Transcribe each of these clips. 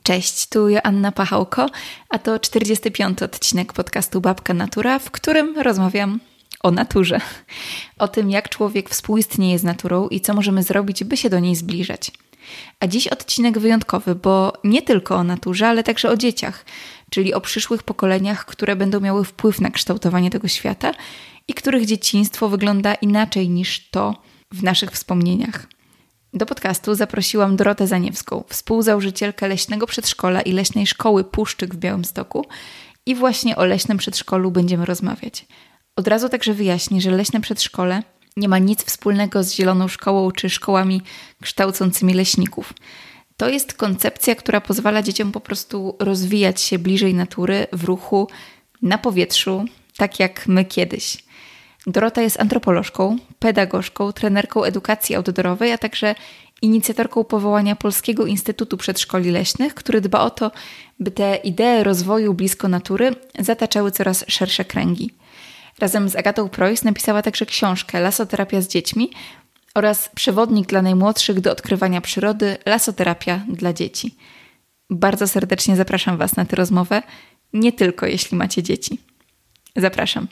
Cześć, tu Joanna Pachałko, a to 45. odcinek podcastu Babka Natura, w którym rozmawiam o naturze. O tym, jak człowiek współistnieje z naturą i co możemy zrobić, by się do niej zbliżać. A dziś odcinek wyjątkowy, bo nie tylko o naturze, ale także o dzieciach, czyli o przyszłych pokoleniach, które będą miały wpływ na kształtowanie tego świata i których dzieciństwo wygląda inaczej niż to w naszych wspomnieniach. Do podcastu zaprosiłam Dorotę Zaniewską, współzałożycielkę Leśnego Przedszkola i Leśnej Szkoły Puszczyk w Białymstoku, i właśnie o leśnym przedszkolu będziemy rozmawiać. Od razu także wyjaśnię, że leśne przedszkole nie ma nic wspólnego z zieloną szkołą czy szkołami kształcącymi leśników. To jest koncepcja, która pozwala dzieciom po prostu rozwijać się bliżej natury, w ruchu, na powietrzu, tak jak my kiedyś. Dorota jest antropolożką, pedagogzką, trenerką edukacji outdoorowej, a także inicjatorką powołania Polskiego Instytutu Przedszkoli Leśnych, który dba o to, by te idee rozwoju blisko natury zataczały coraz szersze kręgi. Razem z Agatą Preuss napisała także książkę Lasoterapia z dziećmi oraz przewodnik dla najmłodszych do odkrywania przyrody Lasoterapia dla dzieci. Bardzo serdecznie zapraszam Was na tę rozmowę, nie tylko jeśli macie dzieci. Zapraszam.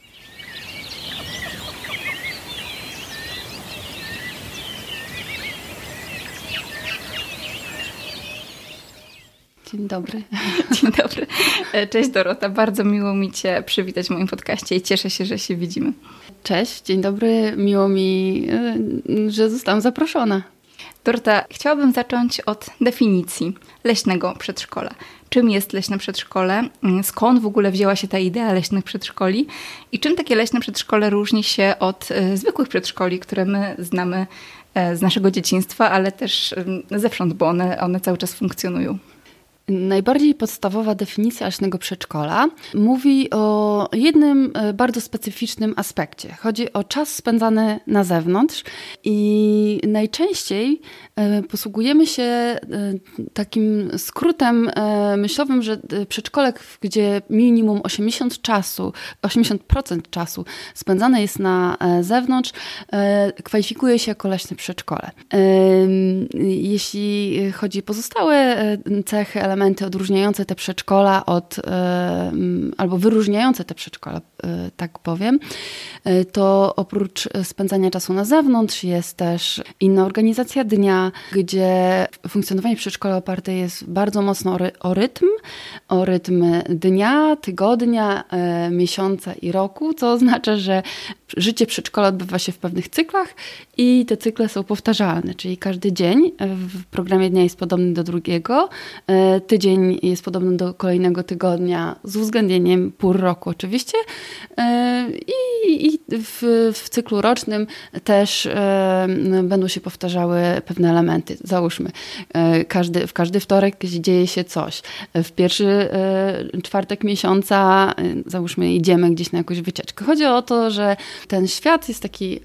Dzień dobry. Dzień dobry. Cześć Dorota, bardzo miło mi Cię przywitać w moim podcaście i cieszę się, że się widzimy. Cześć, dzień dobry. Miło mi, że zostałam zaproszona. Dorota, chciałabym zacząć od definicji leśnego przedszkola. Czym jest leśne przedszkole? Skąd w ogóle wzięła się ta idea leśnych przedszkoli? I czym takie leśne przedszkole różni się od zwykłych przedszkoli, które my znamy z naszego dzieciństwa, ale też zewsząd, bo one cały czas funkcjonują? Najbardziej podstawowa definicja leśnego przedszkola mówi o jednym bardzo specyficznym aspekcie. Chodzi o czas spędzany na zewnątrz i najczęściej posługujemy się takim skrótem myślowym, że przedszkole, gdzie minimum 80% czasu spędzane jest na zewnątrz, kwalifikuje się jako leśne przedszkole. Jeśli chodzi o pozostałe cechy, elementy odróżniające te przedszkola albo wyróżniające te przedszkola, tak powiem, to oprócz spędzania czasu na zewnątrz jest też inna organizacja dnia, gdzie funkcjonowanie przedszkola oparte jest bardzo mocno o rytm dnia, tygodnia, miesiąca i roku, co oznacza, że życie przedszkola odbywa się w pewnych cyklach i te cykle są powtarzalne, czyli każdy dzień w programie dnia jest podobny do drugiego, tydzień jest podobny do kolejnego tygodnia z uwzględnieniem pór roku oczywiście i w cyklu rocznym też będą się powtarzały pewne elementy. Załóżmy, w każdy wtorek dzieje się coś. W pierwszy czwartek miesiąca załóżmy idziemy gdzieś na jakąś wycieczkę. Chodzi o to, że ten świat jest taki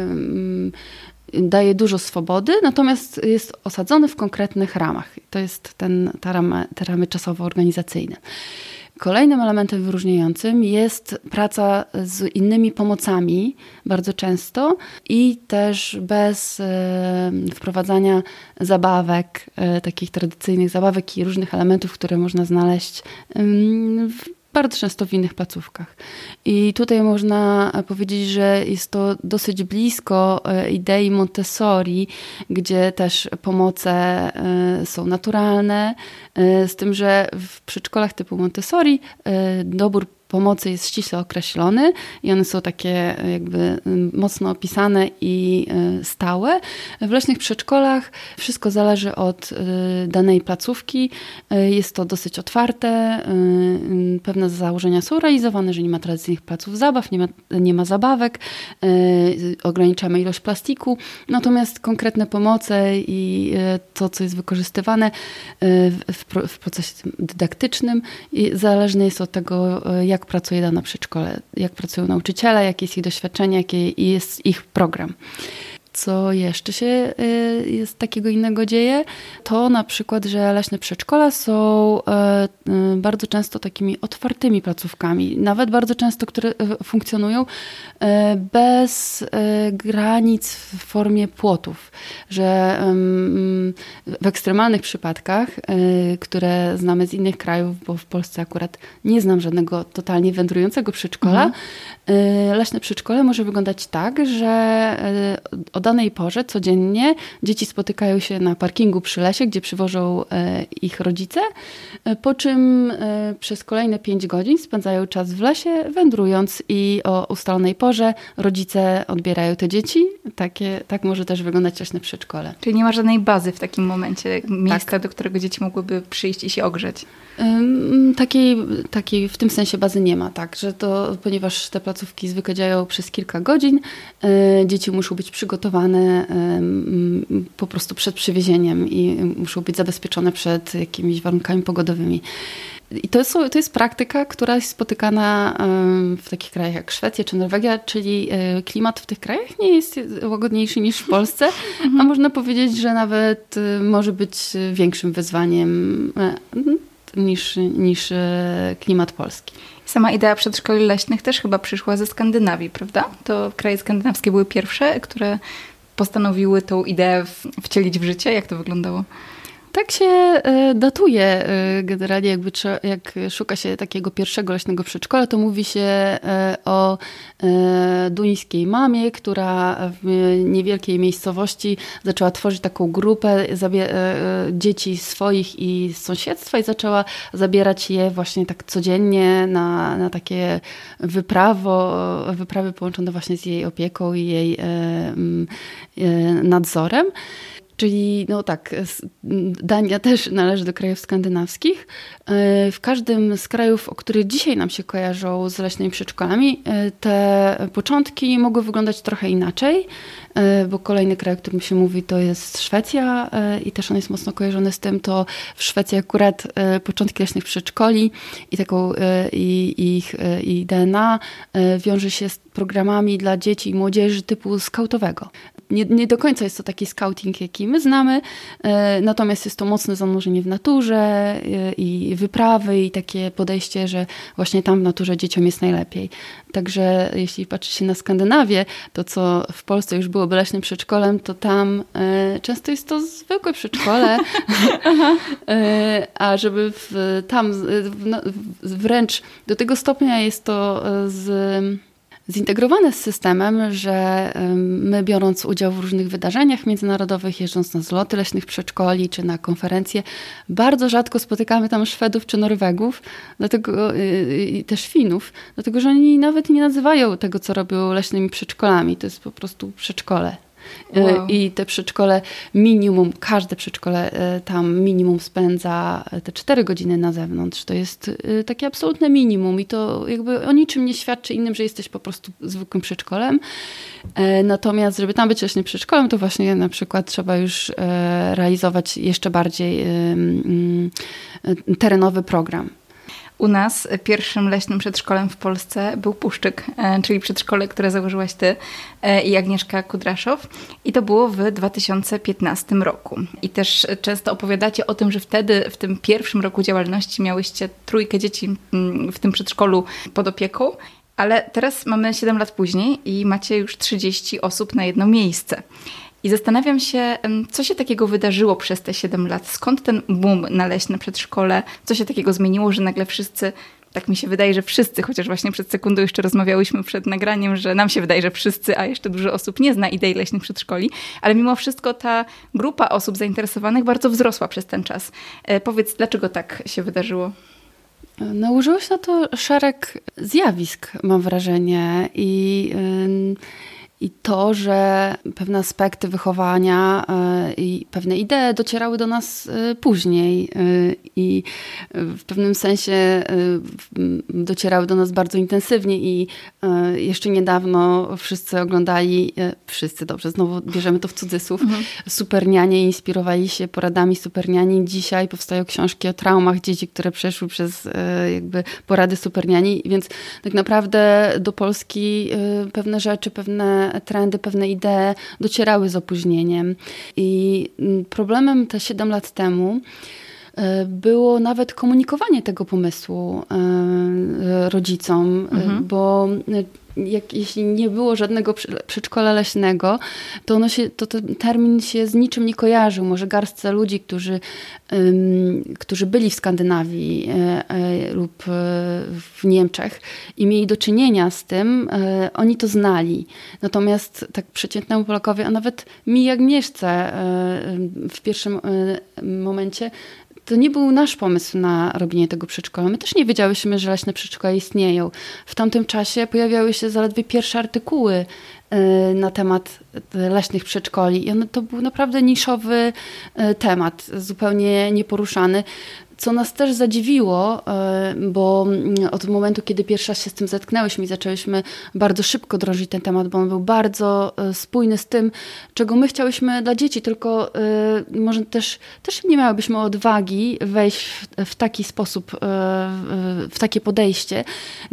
daje dużo swobody, natomiast jest osadzony w konkretnych ramach. To jest te ramy czasowo-organizacyjne. Kolejnym elementem wyróżniającym jest praca z innymi pomocami bardzo często i też bez wprowadzania zabawek, takich tradycyjnych zabawek i różnych elementów, które można znaleźć bardzo często w innych placówkach. I tutaj można powiedzieć, że jest to dosyć blisko idei Montessori, gdzie też pomoce są naturalne, z tym, że w przedszkolach typu Montessori dobór pomocy jest ściśle określony i one są takie jakby mocno opisane i stałe. W leśnych przedszkolach wszystko zależy od danej placówki. Jest to dosyć otwarte. Pewne założenia są realizowane, że nie ma tradycyjnych placów zabaw, nie ma zabawek. Ograniczamy ilość plastiku. Natomiast konkretne pomoce i to, co jest wykorzystywane w procesie dydaktycznym, zależne jest od tego, jak pracuje dane przedszkole, jak pracują nauczyciele, jakie jest ich doświadczenie, jaki jest ich program. Co jeszcze się jest takiego innego dzieje? To na przykład, że leśne przedszkola są bardzo często takimi otwartymi placówkami, nawet bardzo często, które funkcjonują bez granic w formie płotów, że w ekstremalnych przypadkach, które znamy z innych krajów, bo w Polsce akurat nie znam żadnego totalnie wędrującego przedszkola, leśne przedszkole może wyglądać tak, że o danej porze codziennie dzieci spotykają się na parkingu przy lesie, gdzie przywożą ich rodzice, po czym przez kolejne 5 godzin spędzają czas w lesie, wędrując i o ustalonej porze rodzice odbierają te dzieci. Tak może też wyglądać leśne przedszkole. Czyli nie ma żadnej bazy w takim momencie, miejsca, do którego dzieci mogłyby przyjść i się ogrzeć? Takiej w tym sensie bazy nie ma, tak, że to, ponieważ te placówki zwykle działają przez kilka godzin, dzieci muszą być przygotowane po prostu przed przywiezieniem i muszą być zabezpieczone przed jakimiś warunkami pogodowymi. I to jest praktyka, która jest spotykana w takich krajach jak Szwecja czy Norwegia, czyli klimat w tych krajach nie jest łagodniejszy niż w Polsce, a można powiedzieć, że nawet może być większym wyzwaniem niż klimat polski. Sama idea przedszkoli leśnych też chyba przyszła ze Skandynawii, prawda? To kraje skandynawskie były pierwsze, które postanowiły tą ideę wcielić w życie. Jak to wyglądało? Tak się datuje generalnie, jak szuka się takiego pierwszego leśnego przedszkola, to mówi się o duńskiej mamie, która w niewielkiej miejscowości zaczęła tworzyć taką grupę dzieci swoich i z sąsiedztwa i zaczęła zabierać je właśnie tak codziennie na takie wyprawy połączone właśnie z jej opieką i jej nadzorem. Czyli no tak, Dania też należy do krajów skandynawskich. W każdym z krajów, o których dzisiaj nam się kojarzą z leśnymi przedszkolami, te początki mogły wyglądać trochę inaczej, bo kolejny kraj, o którym się mówi, to jest Szwecja i też on jest mocno kojarzony z tym. To w Szwecji akurat początki leśnych przedszkoli i DNA wiąże się z programami dla dzieci i młodzieży typu skautowego. Nie do końca jest to taki skauting, jaki my znamy, natomiast jest to mocne zanurzenie w naturze i wyprawy i takie podejście, że właśnie tam w naturze dzieciom jest najlepiej. Także jeśli patrzy się na Skandynawię, to co w Polsce już byłoby leśnym przedszkolem, to tam często jest to zwykłe przedszkole, a żeby tam wręcz do tego stopnia jest to zintegrowane z systemem, że my biorąc udział w różnych wydarzeniach międzynarodowych, jeżdżąc na zloty leśnych przedszkoli czy na konferencje, bardzo rzadko spotykamy tam Szwedów czy Norwegów, i też Finów, dlatego że oni nawet nie nazywają tego, co robią leśnymi przedszkolami. To jest po prostu przedszkole. Wow. I te przedszkole minimum, każde przedszkole tam minimum spędza te 4 godziny na zewnątrz. To jest takie absolutne minimum i to jakby o niczym nie świadczy innym, że jesteś po prostu zwykłym przedszkolem. Natomiast, żeby tam być leśnym przedszkolem, to właśnie na przykład trzeba już realizować jeszcze bardziej terenowy program. U nas pierwszym leśnym przedszkolem w Polsce był Puszczyk, czyli przedszkole, które założyłaś ty i Agnieszka Kudraszow. I to było w 2015 roku. I też często opowiadacie o tym, że wtedy, w tym pierwszym roku działalności miałyście 3 dzieci w tym przedszkolu pod opieką. Ale teraz mamy 7 lat później i macie już 30 osób na jedno miejsce. I zastanawiam się, co się takiego wydarzyło przez te 7 lat? Skąd ten boom na leśne przedszkole? Co się takiego zmieniło, że nagle wszyscy, tak mi się wydaje, że wszyscy, chociaż właśnie przed sekundą jeszcze rozmawiałyśmy przed nagraniem, że nam się wydaje, że wszyscy, a jeszcze dużo osób nie zna idei leśnych przedszkoli, ale mimo wszystko ta grupa osób zainteresowanych bardzo wzrosła przez ten czas. Powiedz, dlaczego tak się wydarzyło? Nałożyło się na to szereg zjawisk, mam wrażenie, i to, że pewne aspekty wychowania i pewne idee docierały do nas później i w pewnym sensie docierały do nas bardzo intensywnie i jeszcze niedawno wszyscy oglądali, znowu bierzemy to w cudzysłów, Supernianie, inspirowali się poradami Superniani. Dzisiaj powstają książki o traumach dzieci, które przeszły przez jakby porady Superniani, więc tak naprawdę do Polski pewne rzeczy, pewne pewne trendy, pewne idee docierały z opóźnieniem. I problemem te 7 lat temu było nawet komunikowanie tego pomysłu rodzicom, bo jeśli nie było żadnego przedszkola leśnego, to ten termin się z niczym nie kojarzył. Może garstce ludzi, którzy byli w Skandynawii lub w Niemczech i mieli do czynienia z tym, oni to znali. Natomiast tak przeciętnemu Polakowi, a nawet mi jak Agnieszce w pierwszym momencie, to nie był nasz pomysł na robienie tego przedszkola. My też nie wiedziałyśmy, że leśne przedszkola istnieją. W tamtym czasie pojawiały się zaledwie pierwsze artykuły na temat leśnych przedszkoli. I to był naprawdę niszowy temat, zupełnie nieporuszany. Co nas też zadziwiło, bo od momentu, kiedy pierwszy raz się z tym zetknęłyśmy i zaczęłyśmy bardzo szybko drążyć ten temat, bo on był bardzo spójny z tym, czego my chciałyśmy dla dzieci, tylko może też nie miałybyśmy odwagi wejść w taki sposób, w takie podejście,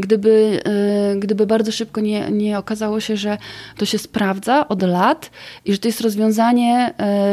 gdyby bardzo szybko nie okazało się, że to się sprawdza od lat i że to jest rozwiązanie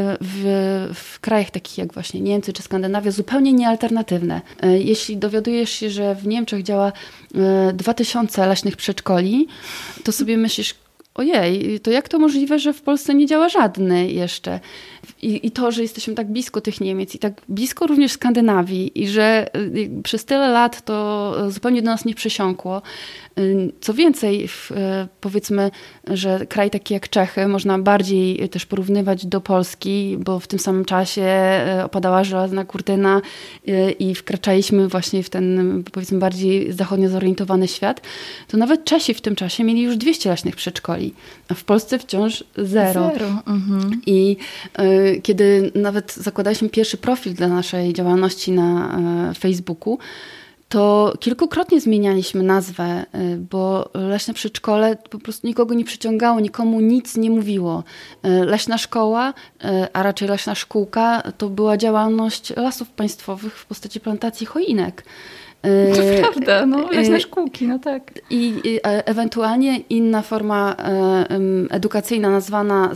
w krajach takich jak właśnie Niemcy czy Skandynawia zupełnie niealternatywne. Jeśli dowiadujesz się, że w Niemczech działa 2000 leśnych przedszkoli, to sobie myślisz, ojej, to jak to możliwe, że w Polsce nie działa żadny jeszcze? I to, że jesteśmy tak blisko tych Niemiec i tak blisko również Skandynawii i że przez tyle lat to zupełnie do nas nie przesiąkło. Co więcej, powiedzmy, że kraj taki jak Czechy można bardziej też porównywać do Polski, bo w tym samym czasie opadała żelazna kurtyna i wkraczaliśmy właśnie w ten, powiedzmy, bardziej zachodnio zorientowany świat, to nawet Czesi w tym czasie mieli już 200 leśnych przedszkoli, a w Polsce wciąż zero. I kiedy nawet zakładaliśmy pierwszy profil dla naszej działalności na Facebooku, to kilkukrotnie zmienialiśmy nazwę, bo leśne przedszkole po prostu nikogo nie przyciągało, nikomu nic nie mówiło. Leśna szkoła, a raczej leśna szkółka, to była działalność Lasów Państwowych w postaci plantacji choinek. To prawda, leśne szkółki, no tak. I ewentualnie inna forma edukacyjna nazwana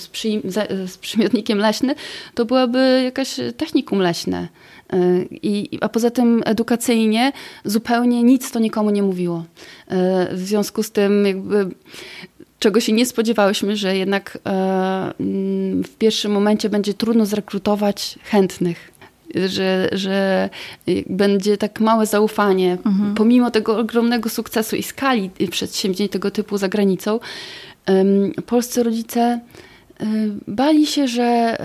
z przymiotnikiem leśny, to byłaby jakaś technikum leśne. A poza tym edukacyjnie zupełnie nic to nikomu nie mówiło. W związku z tym jakby czego się nie spodziewałyśmy, że jednak w pierwszym momencie będzie trudno zrekrutować chętnych. Że będzie tak małe zaufanie, pomimo tego ogromnego sukcesu i skali przedsięwzięć tego typu za granicą. Polscy rodzice bali się, że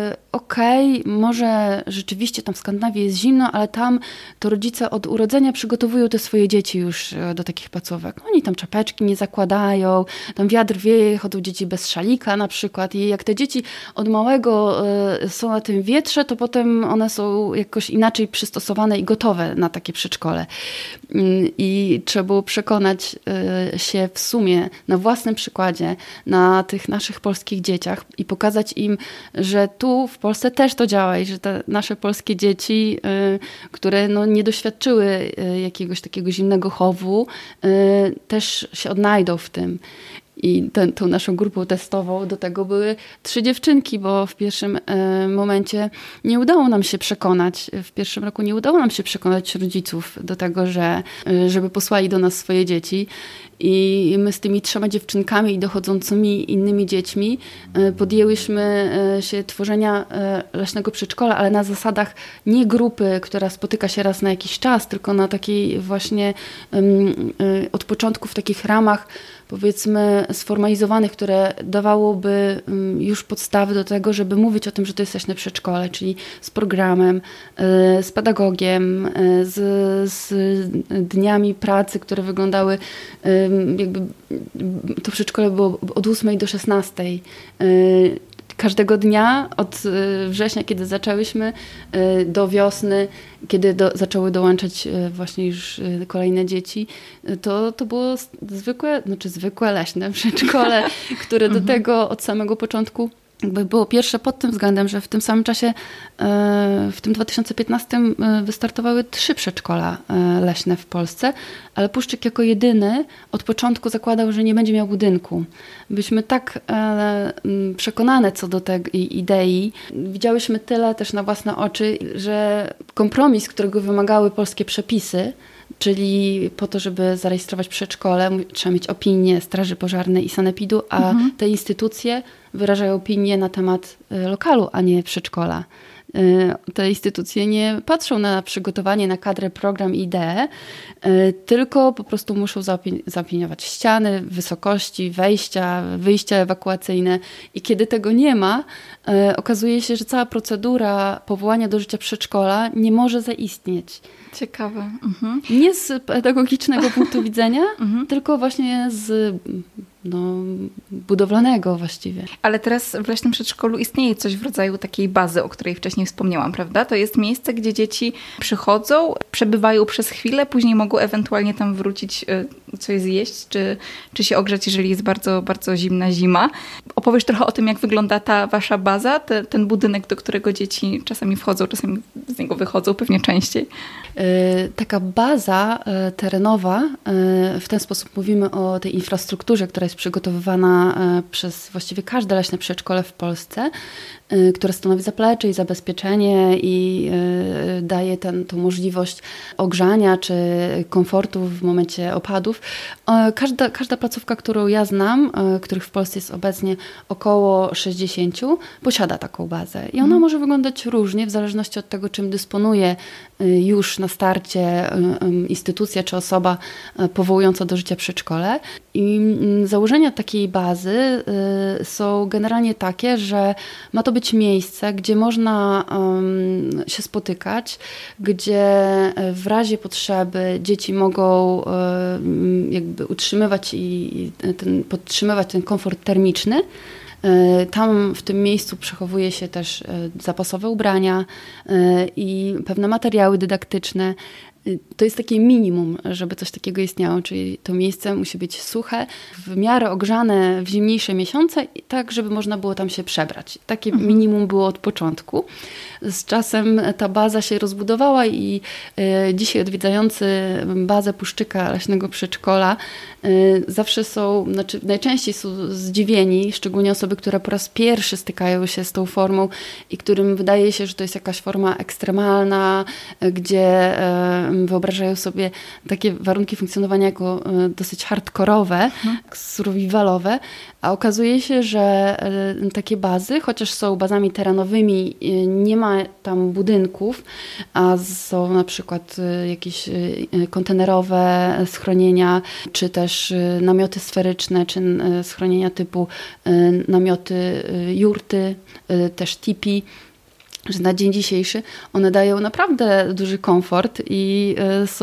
może rzeczywiście tam w Skandynawii jest zimno, ale tam to rodzice od urodzenia przygotowują te swoje dzieci już do takich placówek. Oni tam czapeczki nie zakładają, tam wiatr wieje, chodzą dzieci bez szalika na przykład i jak te dzieci od małego są na tym wietrze, to potem one są jakoś inaczej przystosowane i gotowe na takie przedszkole. I trzeba było przekonać się w sumie na własnym przykładzie, na tych naszych polskich dzieciach i pokazać im, że tu w Polsce też to działa i że te nasze polskie dzieci, które nie doświadczyły jakiegoś takiego zimnego chowu, też się odnajdą w tym. I tą naszą grupą testową do tego były 3 dziewczynki, bo w pierwszym momencie nie udało nam się przekonać, w pierwszym roku nie udało nam się przekonać rodziców do tego, żeby posłali do nas swoje dzieci. I my z tymi 3 dziewczynkami i dochodzącymi innymi dziećmi podjęłyśmy się tworzenia leśnego przedszkola, ale na zasadach nie grupy, która spotyka się raz na jakiś czas, tylko na takiej właśnie od początku w takich ramach, powiedzmy, sformalizowanych, które dawałoby już podstawy do tego, żeby mówić o tym, że to jest leśne przedszkole, czyli z programem, z pedagogiem, z dniami pracy, które wyglądały jakby to przedszkole było od 8 do 16. Każdego dnia od września, kiedy zaczęłyśmy, do wiosny, zaczęły dołączać właśnie już kolejne dzieci, to było zwykłe leśne przedszkole, które do tego od samego początku jakby było pierwsze pod tym względem, że w tym samym czasie, w tym 2015 wystartowały 3 przedszkola leśne w Polsce, ale Puszczyk jako jedyny od początku zakładał, że nie będzie miał budynku. Byliśmy tak przekonane co do tej idei. Widziałyśmy tyle też na własne oczy, że kompromis, którego wymagały polskie przepisy, czyli po to, żeby zarejestrować przedszkole, trzeba mieć opinię Straży Pożarnej i Sanepidu, a te instytucje wyrażają opinię na temat lokalu, a nie przedszkola. Te instytucje nie patrzą na przygotowanie, na kadrę, program i ideę, tylko po prostu muszą zaopiniować ściany, wysokości, wejścia, wyjścia ewakuacyjne. I kiedy tego nie ma, okazuje się, że cała procedura powołania do życia przedszkola nie może zaistnieć. Ciekawe. Nie z pedagogicznego punktu widzenia, tylko właśnie z budowlanego właściwie. Ale teraz w leśnym przedszkolu istnieje coś w rodzaju takiej bazy, o której wcześniej wspomniałam, prawda? To jest miejsce, gdzie dzieci przychodzą, przebywają przez chwilę, później mogą ewentualnie tam wrócić, coś zjeść, czy się ogrzać, jeżeli jest bardzo, bardzo zimna zima. Opowiesz trochę o tym, jak wygląda ta wasza baza, ten budynek, do którego dzieci czasami wchodzą, czasami z niego wychodzą, pewnie częściej. Taka baza terenowa, w ten sposób mówimy o tej infrastrukturze, która jest przygotowywana przez właściwie każde leśne przedszkole w Polsce, które stanowi zaplecze i zabezpieczenie i daje tą możliwość ogrzania czy komfortu w momencie opadów. Każda placówka, którą ja znam, których w Polsce jest obecnie około 60, posiada taką bazę. I ona może wyglądać różnie w zależności od tego, czym dysponuje już na starcie instytucja czy osoba powołująca do życia przedszkole. I założenia takiej bazy są generalnie takie, że ma to być miejsce, gdzie można się spotykać, gdzie w razie potrzeby dzieci mogą jakby utrzymywać i podtrzymywać ten komfort termiczny. Tam w tym miejscu przechowuje się też zapasowe ubrania i pewne materiały dydaktyczne. To jest takie minimum, żeby coś takiego istniało, czyli to miejsce musi być suche, w miarę ogrzane w zimniejsze miesiące, tak żeby można było tam się przebrać. Takie minimum było od początku. Z czasem ta baza się rozbudowała i dzisiaj odwiedzający bazę Puszczyka Leśnego Przedszkola zawsze najczęściej są zdziwieni, szczególnie osoby, które po raz pierwszy stykają się z tą formą i którym wydaje się, że to jest jakaś forma ekstremalna, gdzie wyobrażają sobie takie warunki funkcjonowania jako dosyć hardkorowe, survivalowe, a okazuje się, że takie bazy, chociaż są bazami terenowymi, nie ma tam budynków, a są na przykład jakieś kontenerowe schronienia, czy też namioty sferyczne, czy schronienia typu namioty jurty, też tipi, że na dzień dzisiejszy one dają naprawdę duży komfort i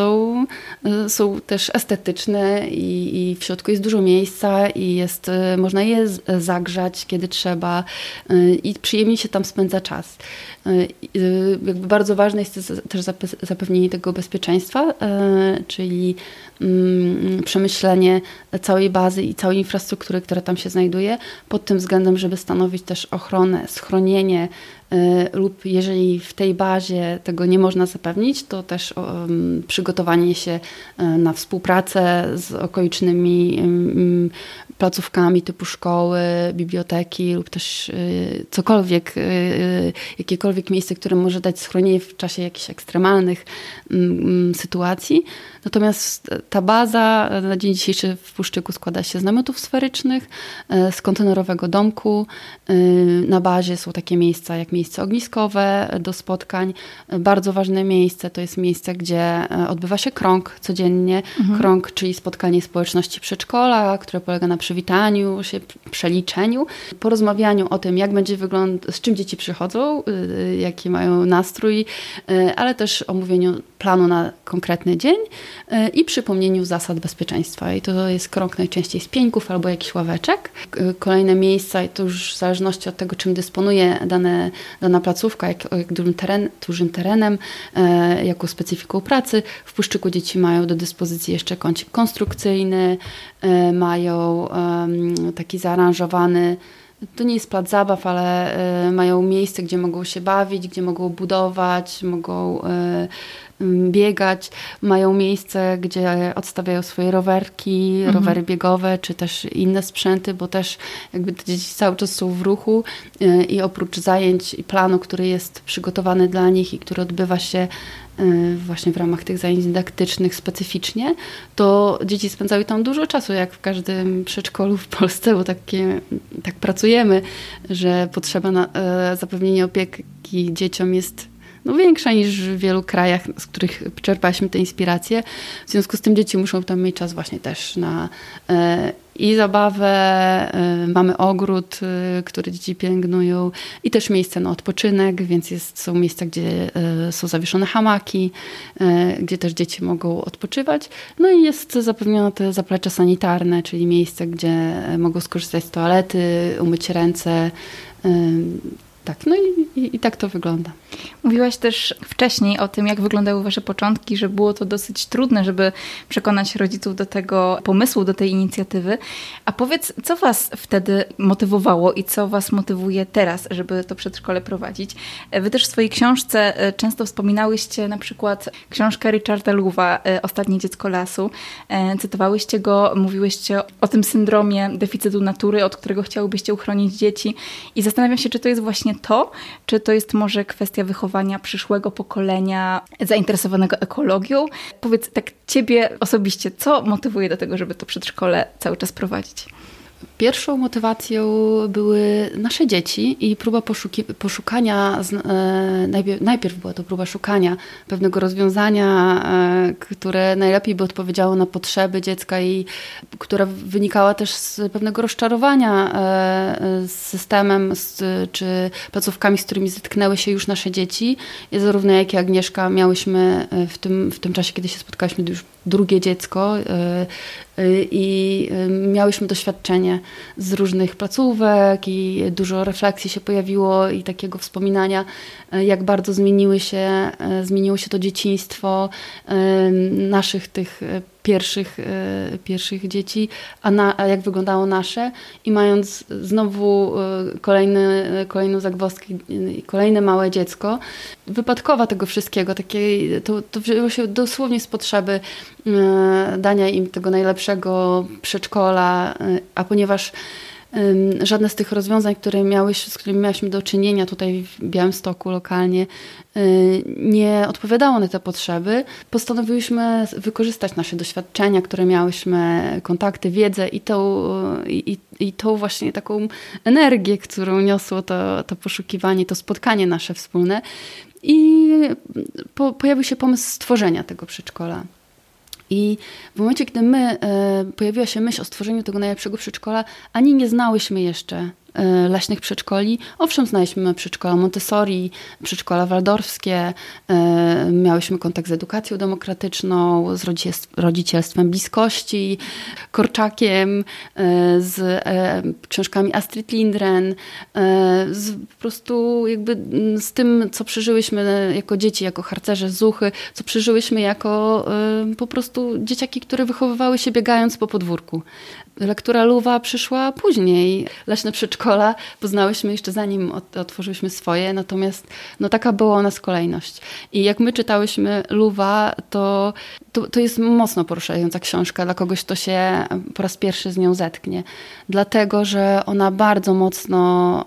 są też estetyczne i w środku jest dużo miejsca i można je zagrzać, kiedy trzeba i przyjemnie się tam spędza czas. Jakby bardzo ważne jest też zapewnienie tego bezpieczeństwa, czyli przemyślenie całej bazy i całej infrastruktury, która tam się znajduje, pod tym względem, żeby stanowić też ochronę, schronienie lub jeżeli w tej bazie tego nie można zapewnić, to też przygotowanie się na współpracę z okolicznymi placówkami typu szkoły, biblioteki lub też cokolwiek, jakiekolwiek miejsce, które może dać schronienie w czasie jakichś ekstremalnych sytuacji. Natomiast ta baza na dzień dzisiejszy w Puszczyku składa się z namiotów sferycznych, z kontenerowego domku. Na bazie są takie miejsca jak miejsce ogniskowe do spotkań. Bardzo ważne miejsce to jest miejsce, gdzie odbywa się krąg codziennie. Krąg, czyli spotkanie społeczności przedszkola, które polega na przywitaniu się, przeliczeniu, porozmawianiu o tym, jak będzie wyglądać, z czym dzieci przychodzą, jaki mają nastrój, ale też omówieniu planu na konkretny dzień i przypomnieniu zasad bezpieczeństwa. I to jest krąg najczęściej z pieńków albo jakichś ławeczek. Kolejne miejsca, i to już w zależności od tego, czym dysponuje dana placówka, jak dużym terenem, jaką specyfiką pracy. W Puszczyku dzieci mają do dyspozycji jeszcze kącik konstrukcyjny, mają taki zaaranżowany To nie jest plac zabaw, ale mają miejsce, gdzie mogą się bawić, gdzie mogą budować, mogą biegać. Mają miejsce, gdzie odstawiają swoje rowerki, rowery biegowe, czy też inne sprzęty, bo też jakby te dzieci cały czas są w ruchu i oprócz zajęć i planu, który jest przygotowany dla nich i który odbywa się właśnie w ramach tych zajęć dydaktycznych specyficznie, to dzieci spędzały tam dużo czasu, jak w każdym przedszkolu w Polsce, bo tak pracujemy, że potrzeba na zapewnienia opieki dzieciom jest większa niż w wielu krajach, z których czerpaliśmy te inspiracje. W związku z tym dzieci muszą tam mieć czas właśnie też na i zabawę, mamy ogród, który dzieci pielęgnują i też miejsce na odpoczynek, więc są miejsca, gdzie są zawieszone hamaki, gdzie też dzieci mogą odpoczywać. No i jest zapewnione te zaplecze sanitarne, czyli miejsce, gdzie mogą skorzystać z toalety, umyć ręce. Tak, no i tak to wygląda. Mówiłaś też wcześniej o tym, jak wyglądały wasze początki, że było to dosyć trudne, żeby przekonać rodziców do tego pomysłu, do tej inicjatywy. A powiedz, co was wtedy motywowało i co was motywuje teraz, żeby to przedszkole prowadzić? Wy też w swojej książce często wspominałyście na przykład książkę Richarda Louva, Ostatnie dziecko lasu. Cytowałyście go, mówiłyście o tym syndromie deficytu natury, od którego chciałybyście uchronić dzieci. I zastanawiam się, czy to jest właśnie to, czy to jest może kwestia wychowania przyszłego pokolenia zainteresowanego ekologią. Powiedz tak ciebie osobiście, co motywuje do tego, żeby to przedszkole cały czas prowadzić? Pierwszą motywacją były nasze dzieci i próba poszukania, najpierw była to próba szukania pewnego rozwiązania, które najlepiej by odpowiedziało na potrzeby dziecka i która wynikała też z pewnego rozczarowania z systemem czy placówkami, z którymi zetknęły się już nasze dzieci. I zarówno jak i Agnieszka miałyśmy w tym czasie, kiedy się spotkałyśmy, już drugie dziecko i miałyśmy doświadczenie z różnych placówek i dużo refleksji się pojawiło i takiego wspominania, jak bardzo zmieniło się to dzieciństwo naszych tych pierwszych dzieci, a jak wyglądało nasze i mając znowu kolejną zagwozdkę i kolejne małe dziecko, wypadkowa tego wszystkiego, to wzięło się dosłownie z potrzeby dania im tego najlepszego przedszkola, a ponieważ żadne z tych rozwiązań, z którymi miałyśmy do czynienia tutaj w Białymstoku lokalnie, nie odpowiadało na te potrzeby, postanowiłyśmy wykorzystać nasze doświadczenia, które miałyśmy, kontakty, wiedzę i tą właśnie taką energię, którą niosło to poszukiwanie, to spotkanie nasze wspólne. I pojawił się pomysł stworzenia tego przedszkola. I w momencie, gdy pojawiła się myśl o stworzeniu tego najlepszego przedszkola, ani nie znałyśmy jeszcze leśnych przedszkoli. Owszem, znaliśmy przedszkola Montessori, przedszkola waldorfskie, miałyśmy kontakt z edukacją demokratyczną, z rodzicielstwem bliskości, Korczakiem, z książkami Astrid Lindgren, po prostu jakby z tym, co przeżyłyśmy jako dzieci, jako harcerze zuchy, co przeżyłyśmy jako po prostu dzieciaki, które wychowywały się biegając po podwórku. Lektura Louva przyszła później. Leśne przedszkola poznałyśmy jeszcze zanim otworzyłyśmy swoje, natomiast taka była u nas kolejność. I jak my czytałyśmy Louva, to jest mocno poruszająca książka dla kogoś, kto się po raz pierwszy z nią zetknie. Dlatego, że ona bardzo mocno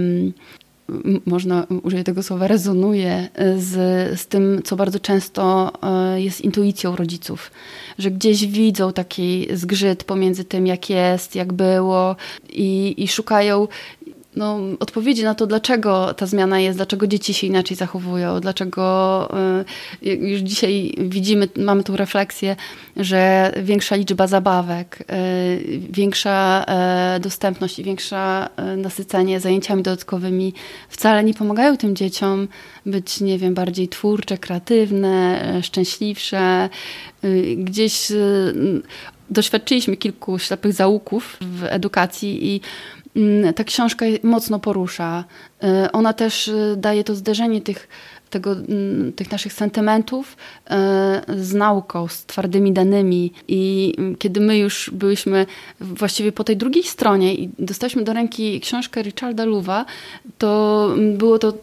można użyć tego słowa, rezonuje z tym, co bardzo często jest intuicją rodziców. Że gdzieś widzą taki zgrzyt pomiędzy tym, jak jest, jak było i szukają odpowiedzi na to, dlaczego ta zmiana jest, dlaczego dzieci się inaczej zachowują, dlaczego już dzisiaj widzimy, mamy tą refleksję, że większa liczba zabawek, większa dostępność i większe nasycenie zajęciami dodatkowymi wcale nie pomagają tym dzieciom być, bardziej twórcze, kreatywne, szczęśliwsze. Gdzieś doświadczyliśmy kilku ślepych zaułków w edukacji i ta książka mocno porusza. Ona też daje to zderzenie tych tych naszych sentymentów z nauką, z twardymi danymi. I kiedy my już byliśmy właściwie po tej drugiej stronie i dostaliśmy do ręki książkę Richarda Louva, to było to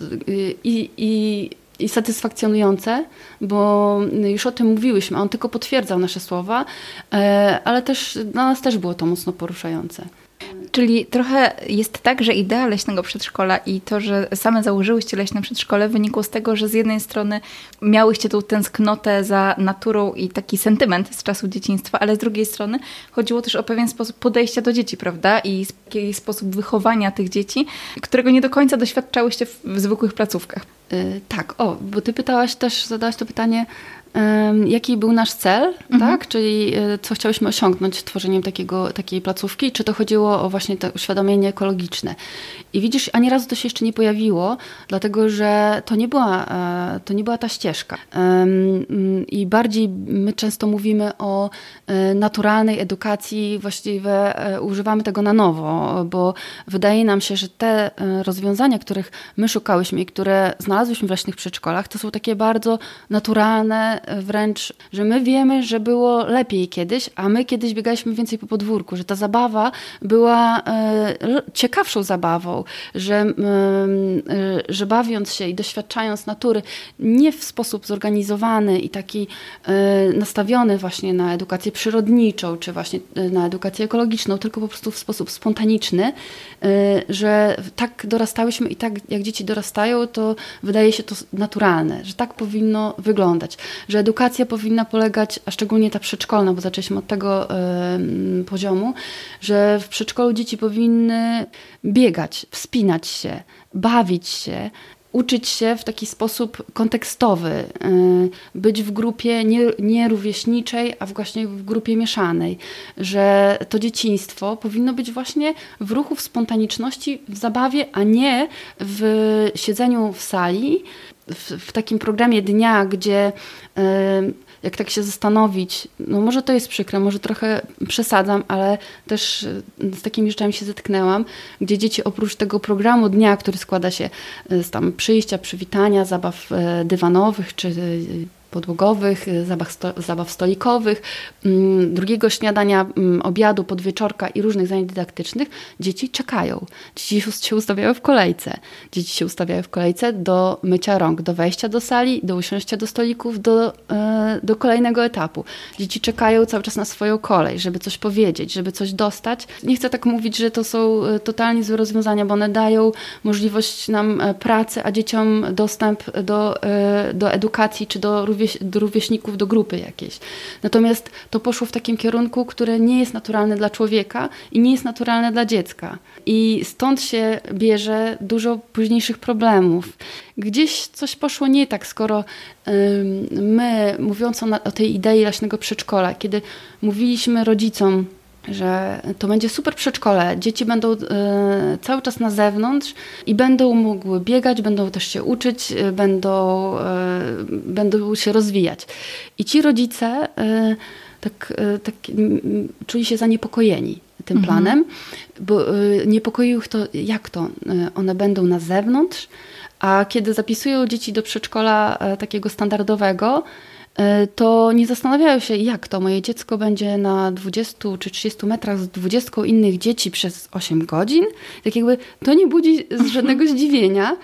i satysfakcjonujące, bo już o tym mówiłyśmy, a on tylko potwierdzał nasze słowa, ale też dla nas też było to mocno poruszające. Czyli trochę jest tak, że idea leśnego przedszkola i to, że same założyłyście leśne przedszkole, wynikło z tego, że z jednej strony miałyście tą tęsknotę za naturą i taki sentyment z czasów dzieciństwa, ale z drugiej strony chodziło też o pewien sposób podejścia do dzieci, prawda? I sposób wychowania tych dzieci, którego nie do końca doświadczałyście w zwykłych placówkach. Tak, bo ty zadałaś to pytanie, jaki był nasz cel, tak? Czyli co chciałyśmy osiągnąć tworzeniem takiej placówki, czy to chodziło o właśnie to uświadomienie ekologiczne. I widzisz, ani razu to się jeszcze nie pojawiło, dlatego że to nie była ta ścieżka. I bardziej my często mówimy o naturalnej edukacji, właściwie używamy tego na nowo, bo wydaje nam się, że te rozwiązania, których my szukałyśmy i które znalazłyśmy w leśnych przedszkolach, to są takie bardzo naturalne, wręcz, że my wiemy, że było lepiej kiedyś, a my kiedyś biegaliśmy więcej po podwórku, że ta zabawa była ciekawszą zabawą, że bawiąc się i doświadczając natury nie w sposób zorganizowany i taki nastawiony właśnie na edukację przyrodniczą, czy właśnie na edukację ekologiczną, tylko po prostu w sposób spontaniczny, że tak dorastałyśmy i tak jak dzieci dorastają, to wydaje się to naturalne, że tak powinno wyglądać, że edukacja powinna polegać, a szczególnie ta przedszkolna, bo zaczęliśmy od tego poziomu, że w przedszkolu dzieci powinny biegać, wspinać się, bawić się, uczyć się w taki sposób kontekstowy, być w grupie nie rówieśniczej, a właśnie w grupie mieszanej, że to dzieciństwo powinno być właśnie w ruchu, w spontaniczności, w zabawie, a nie w siedzeniu w sali, w takim programie dnia, gdzie jak tak się zastanowić, no może to jest przykre, może trochę przesadzam, ale też z takimi rzeczami się zetknęłam, gdzie dzieci oprócz tego programu dnia, który składa się z tam przyjścia, przywitania, zabaw dywanowych czy podłogowych, zabaw stolikowych, drugiego śniadania, obiadu, podwieczorka i różnych zajęć dydaktycznych, dzieci czekają. Dzieci się ustawiają w kolejce. Dzieci się ustawiają w kolejce do mycia rąk, do wejścia do sali, do usiąścia do stolików, do kolejnego etapu. Dzieci czekają cały czas na swoją kolej, żeby coś powiedzieć, żeby coś dostać. Nie chcę tak mówić, że to są totalnie złe rozwiązania, bo one dają możliwość nam pracy, a dzieciom dostęp do edukacji czy do rówieśników, do grupy jakiejś. Natomiast to poszło w takim kierunku, które nie jest naturalne dla człowieka i nie jest naturalne dla dziecka. I stąd się bierze dużo późniejszych problemów. Gdzieś coś poszło nie tak, skoro my, mówiąc o tej idei leśnego przedszkola, kiedy mówiliśmy rodzicom, że to będzie super przedszkole, dzieci będą cały czas na zewnątrz i będą mogły biegać, będą też się uczyć, będą się rozwijać. I ci rodzice tak czuli się zaniepokojeni tym planem, bo niepokoiło ich to, jak to one będą na zewnątrz, a kiedy zapisują dzieci do przedszkola takiego standardowego, to nie zastanawiają się, jak to moje dziecko będzie na 20 czy 30 metrach z 20 innych dzieci przez 8 godzin. Tak jakby to nie budzi żadnego zdziwienia.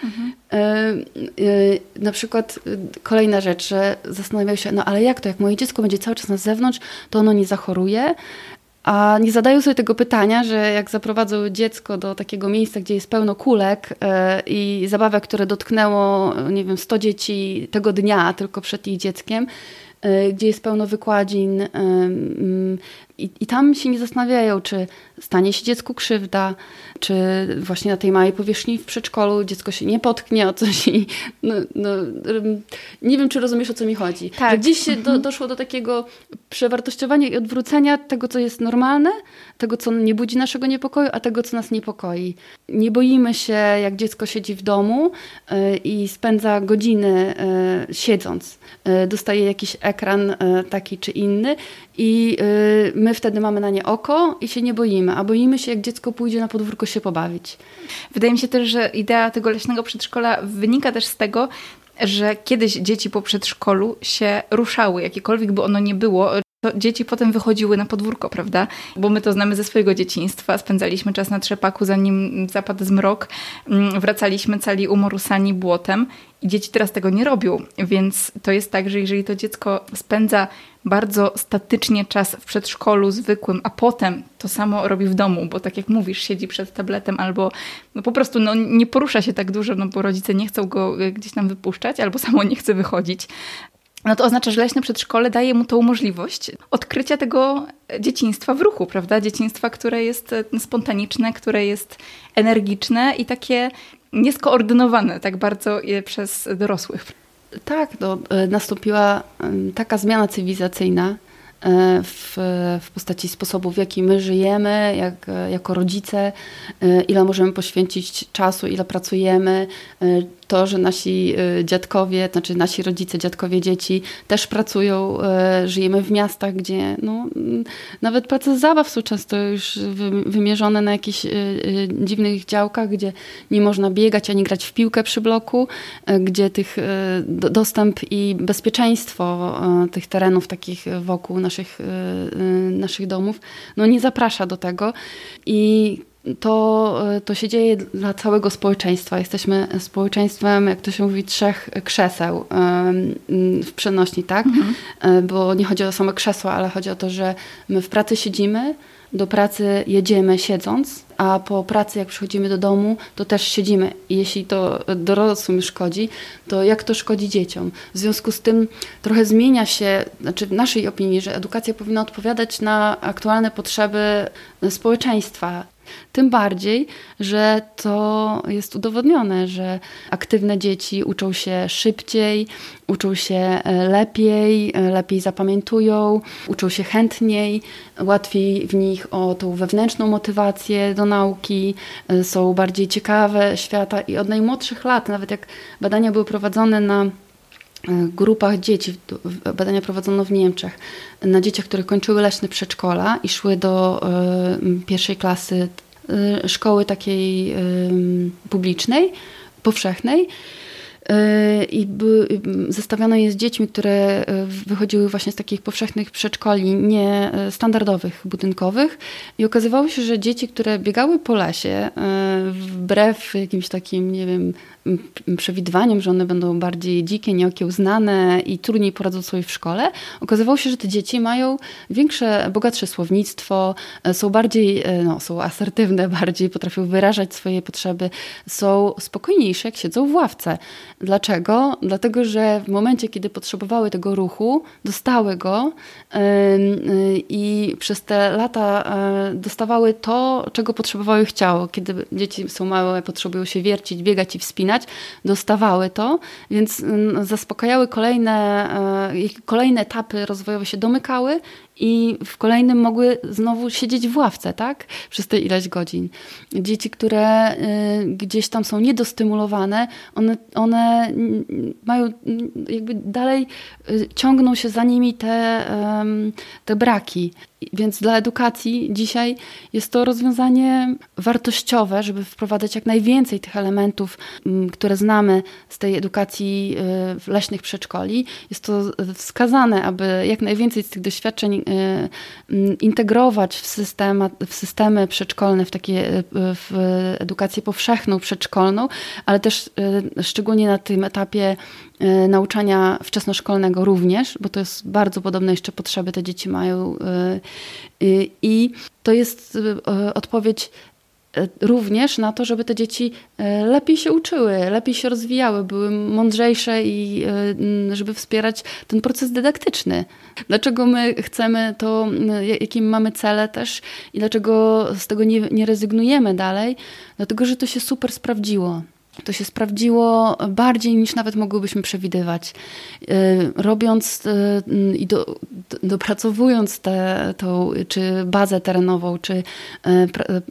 Na przykład kolejna rzecz, że zastanawiają się, no ale jak to, jak moje dziecko będzie cały czas na zewnątrz, to ono nie zachoruje. A nie zadają sobie tego pytania, że jak zaprowadzą dziecko do takiego miejsca, gdzie jest pełno kulek i zabawek, które dotknęło, nie wiem, 100 dzieci tego dnia tylko przed ich dzieckiem, gdzie jest pełno wykładzin i tam się nie zastanawiają, czy stanie się dziecku krzywda, czy właśnie na tej małej powierzchni w przedszkolu dziecko się nie potknie o coś i nie wiem, czy rozumiesz, o co mi chodzi. Tak. Że gdzieś się doszło do takiego przewartościowania i odwrócenia tego, co jest normalne, tego, co nie budzi naszego niepokoju, a tego, co nas niepokoi. Nie boimy się, jak dziecko siedzi w domu i spędza godziny siedząc. Dostaje jakiś ekran taki czy inny i my wtedy mamy na nie oko i się nie boimy, a boimy się, jak dziecko pójdzie na podwórko się pobawić. Wydaje mi się też, że idea tego leśnego przedszkola wynika też z tego, że kiedyś dzieci po przedszkolu się ruszały, jakiekolwiek by ono nie było, to dzieci potem wychodziły na podwórko, prawda? Bo my to znamy ze swojego dzieciństwa. Spędzaliśmy czas na trzepaku, zanim zapadł zmrok. Wracaliśmy cali umorusani błotem i dzieci teraz tego nie robią. Więc to jest tak, że jeżeli to dziecko spędza bardzo statycznie czas w przedszkolu zwykłym, a potem to samo robi w domu, bo tak jak mówisz, siedzi przed tabletem albo po prostu nie porusza się tak dużo, bo rodzice nie chcą go gdzieś tam wypuszczać albo samo nie chce wychodzić, no to oznacza, że leśne przedszkole daje mu tą możliwość odkrycia tego dzieciństwa w ruchu, prawda? Dzieciństwa, które jest spontaniczne, które jest energiczne i takie nieskoordynowane tak bardzo przez dorosłych. Tak, nastąpiła taka zmiana cywilizacyjna w postaci sposobu, w jaki my żyjemy, jako rodzice, ile możemy poświęcić czasu, ile pracujemy. To, że nasi dziadkowie, znaczy nasi rodzice, dziadkowie dzieci też pracują. Żyjemy w miastach, gdzie nawet place zabaw są często już wymierzone na jakichś dziwnych działkach, gdzie nie można biegać ani grać w piłkę przy bloku, gdzie dostęp i bezpieczeństwo tych terenów takich wokół naszych domów nie zaprasza do tego. I to się dzieje dla całego społeczeństwa. Jesteśmy społeczeństwem, jak to się mówi, 3 krzeseł w przenośni, tak? Bo nie chodzi o same krzesła, ale chodzi o to, że my w pracy siedzimy, do pracy jedziemy siedząc, a po pracy jak przychodzimy do domu, to też siedzimy. I jeśli to dorosłym szkodzi, to jak to szkodzi dzieciom? W związku z tym trochę zmienia się, znaczy w naszej opinii, że edukacja powinna odpowiadać na aktualne potrzeby społeczeństwa. Tym bardziej, że to jest udowodnione, że aktywne dzieci uczą się szybciej, uczą się lepiej zapamiętują, uczą się chętniej, łatwiej w nich o tą wewnętrzną motywację do nauki, są bardziej ciekawe świata i od najmłodszych lat, nawet jak badania były prowadzone na grupach dzieci, badania prowadzono w Niemczech, na dzieciach, które kończyły leśne przedszkola i szły do 1. klasy szkoły takiej publicznej, powszechnej. I zestawiano je z dziećmi, które wychodziły właśnie z takich powszechnych przedszkoli, niestandardowych, budynkowych. I okazywało się, że dzieci, które biegały po lesie, wbrew jakimś takim, nie wiem, przewidywaniom, że one będą bardziej dzikie, nieokiełznane i trudniej poradzą sobie w szkole, okazywało się, że te dzieci mają bogatsze słownictwo, są bardziej, są asertywne bardziej, potrafią wyrażać swoje potrzeby, są spokojniejsze, jak siedzą w ławce. Dlaczego? Dlatego, że w momencie, kiedy potrzebowały tego ruchu, dostały go i przez te lata dostawały to, czego potrzebowały ich ciało. Kiedy dzieci są małe, potrzebują się wiercić, biegać i wspinać, dostawały to, więc zaspokajały kolejne etapy rozwojowe się domykały i w kolejnym mogły znowu siedzieć w ławce, tak? Przez tę ileś godzin. Dzieci, które gdzieś tam są niedostymulowane, one mają jakby dalej, ciągną się za nimi te braki. Więc dla edukacji dzisiaj jest to rozwiązanie wartościowe, żeby wprowadzać jak najwięcej tych elementów, które znamy z tej edukacji leśnych przedszkoli. Jest to wskazane, aby jak najwięcej z tych doświadczeń integrować w systemy przedszkolne, w edukację powszechną, przedszkolną, ale też szczególnie na tym etapie nauczania wczesnoszkolnego również, bo to jest bardzo podobne jeszcze potrzeby te dzieci mają. I to jest odpowiedź również na to, żeby te dzieci lepiej się uczyły, lepiej się rozwijały, były mądrzejsze i żeby wspierać ten proces dydaktyczny. Dlaczego my chcemy to, jakie mamy cele też i dlaczego z tego nie rezygnujemy dalej? Dlatego, że to się super sprawdziło. To się sprawdziło bardziej niż nawet mogłybyśmy przewidywać. Robiąc i dopracowując tą czy bazę terenową, czy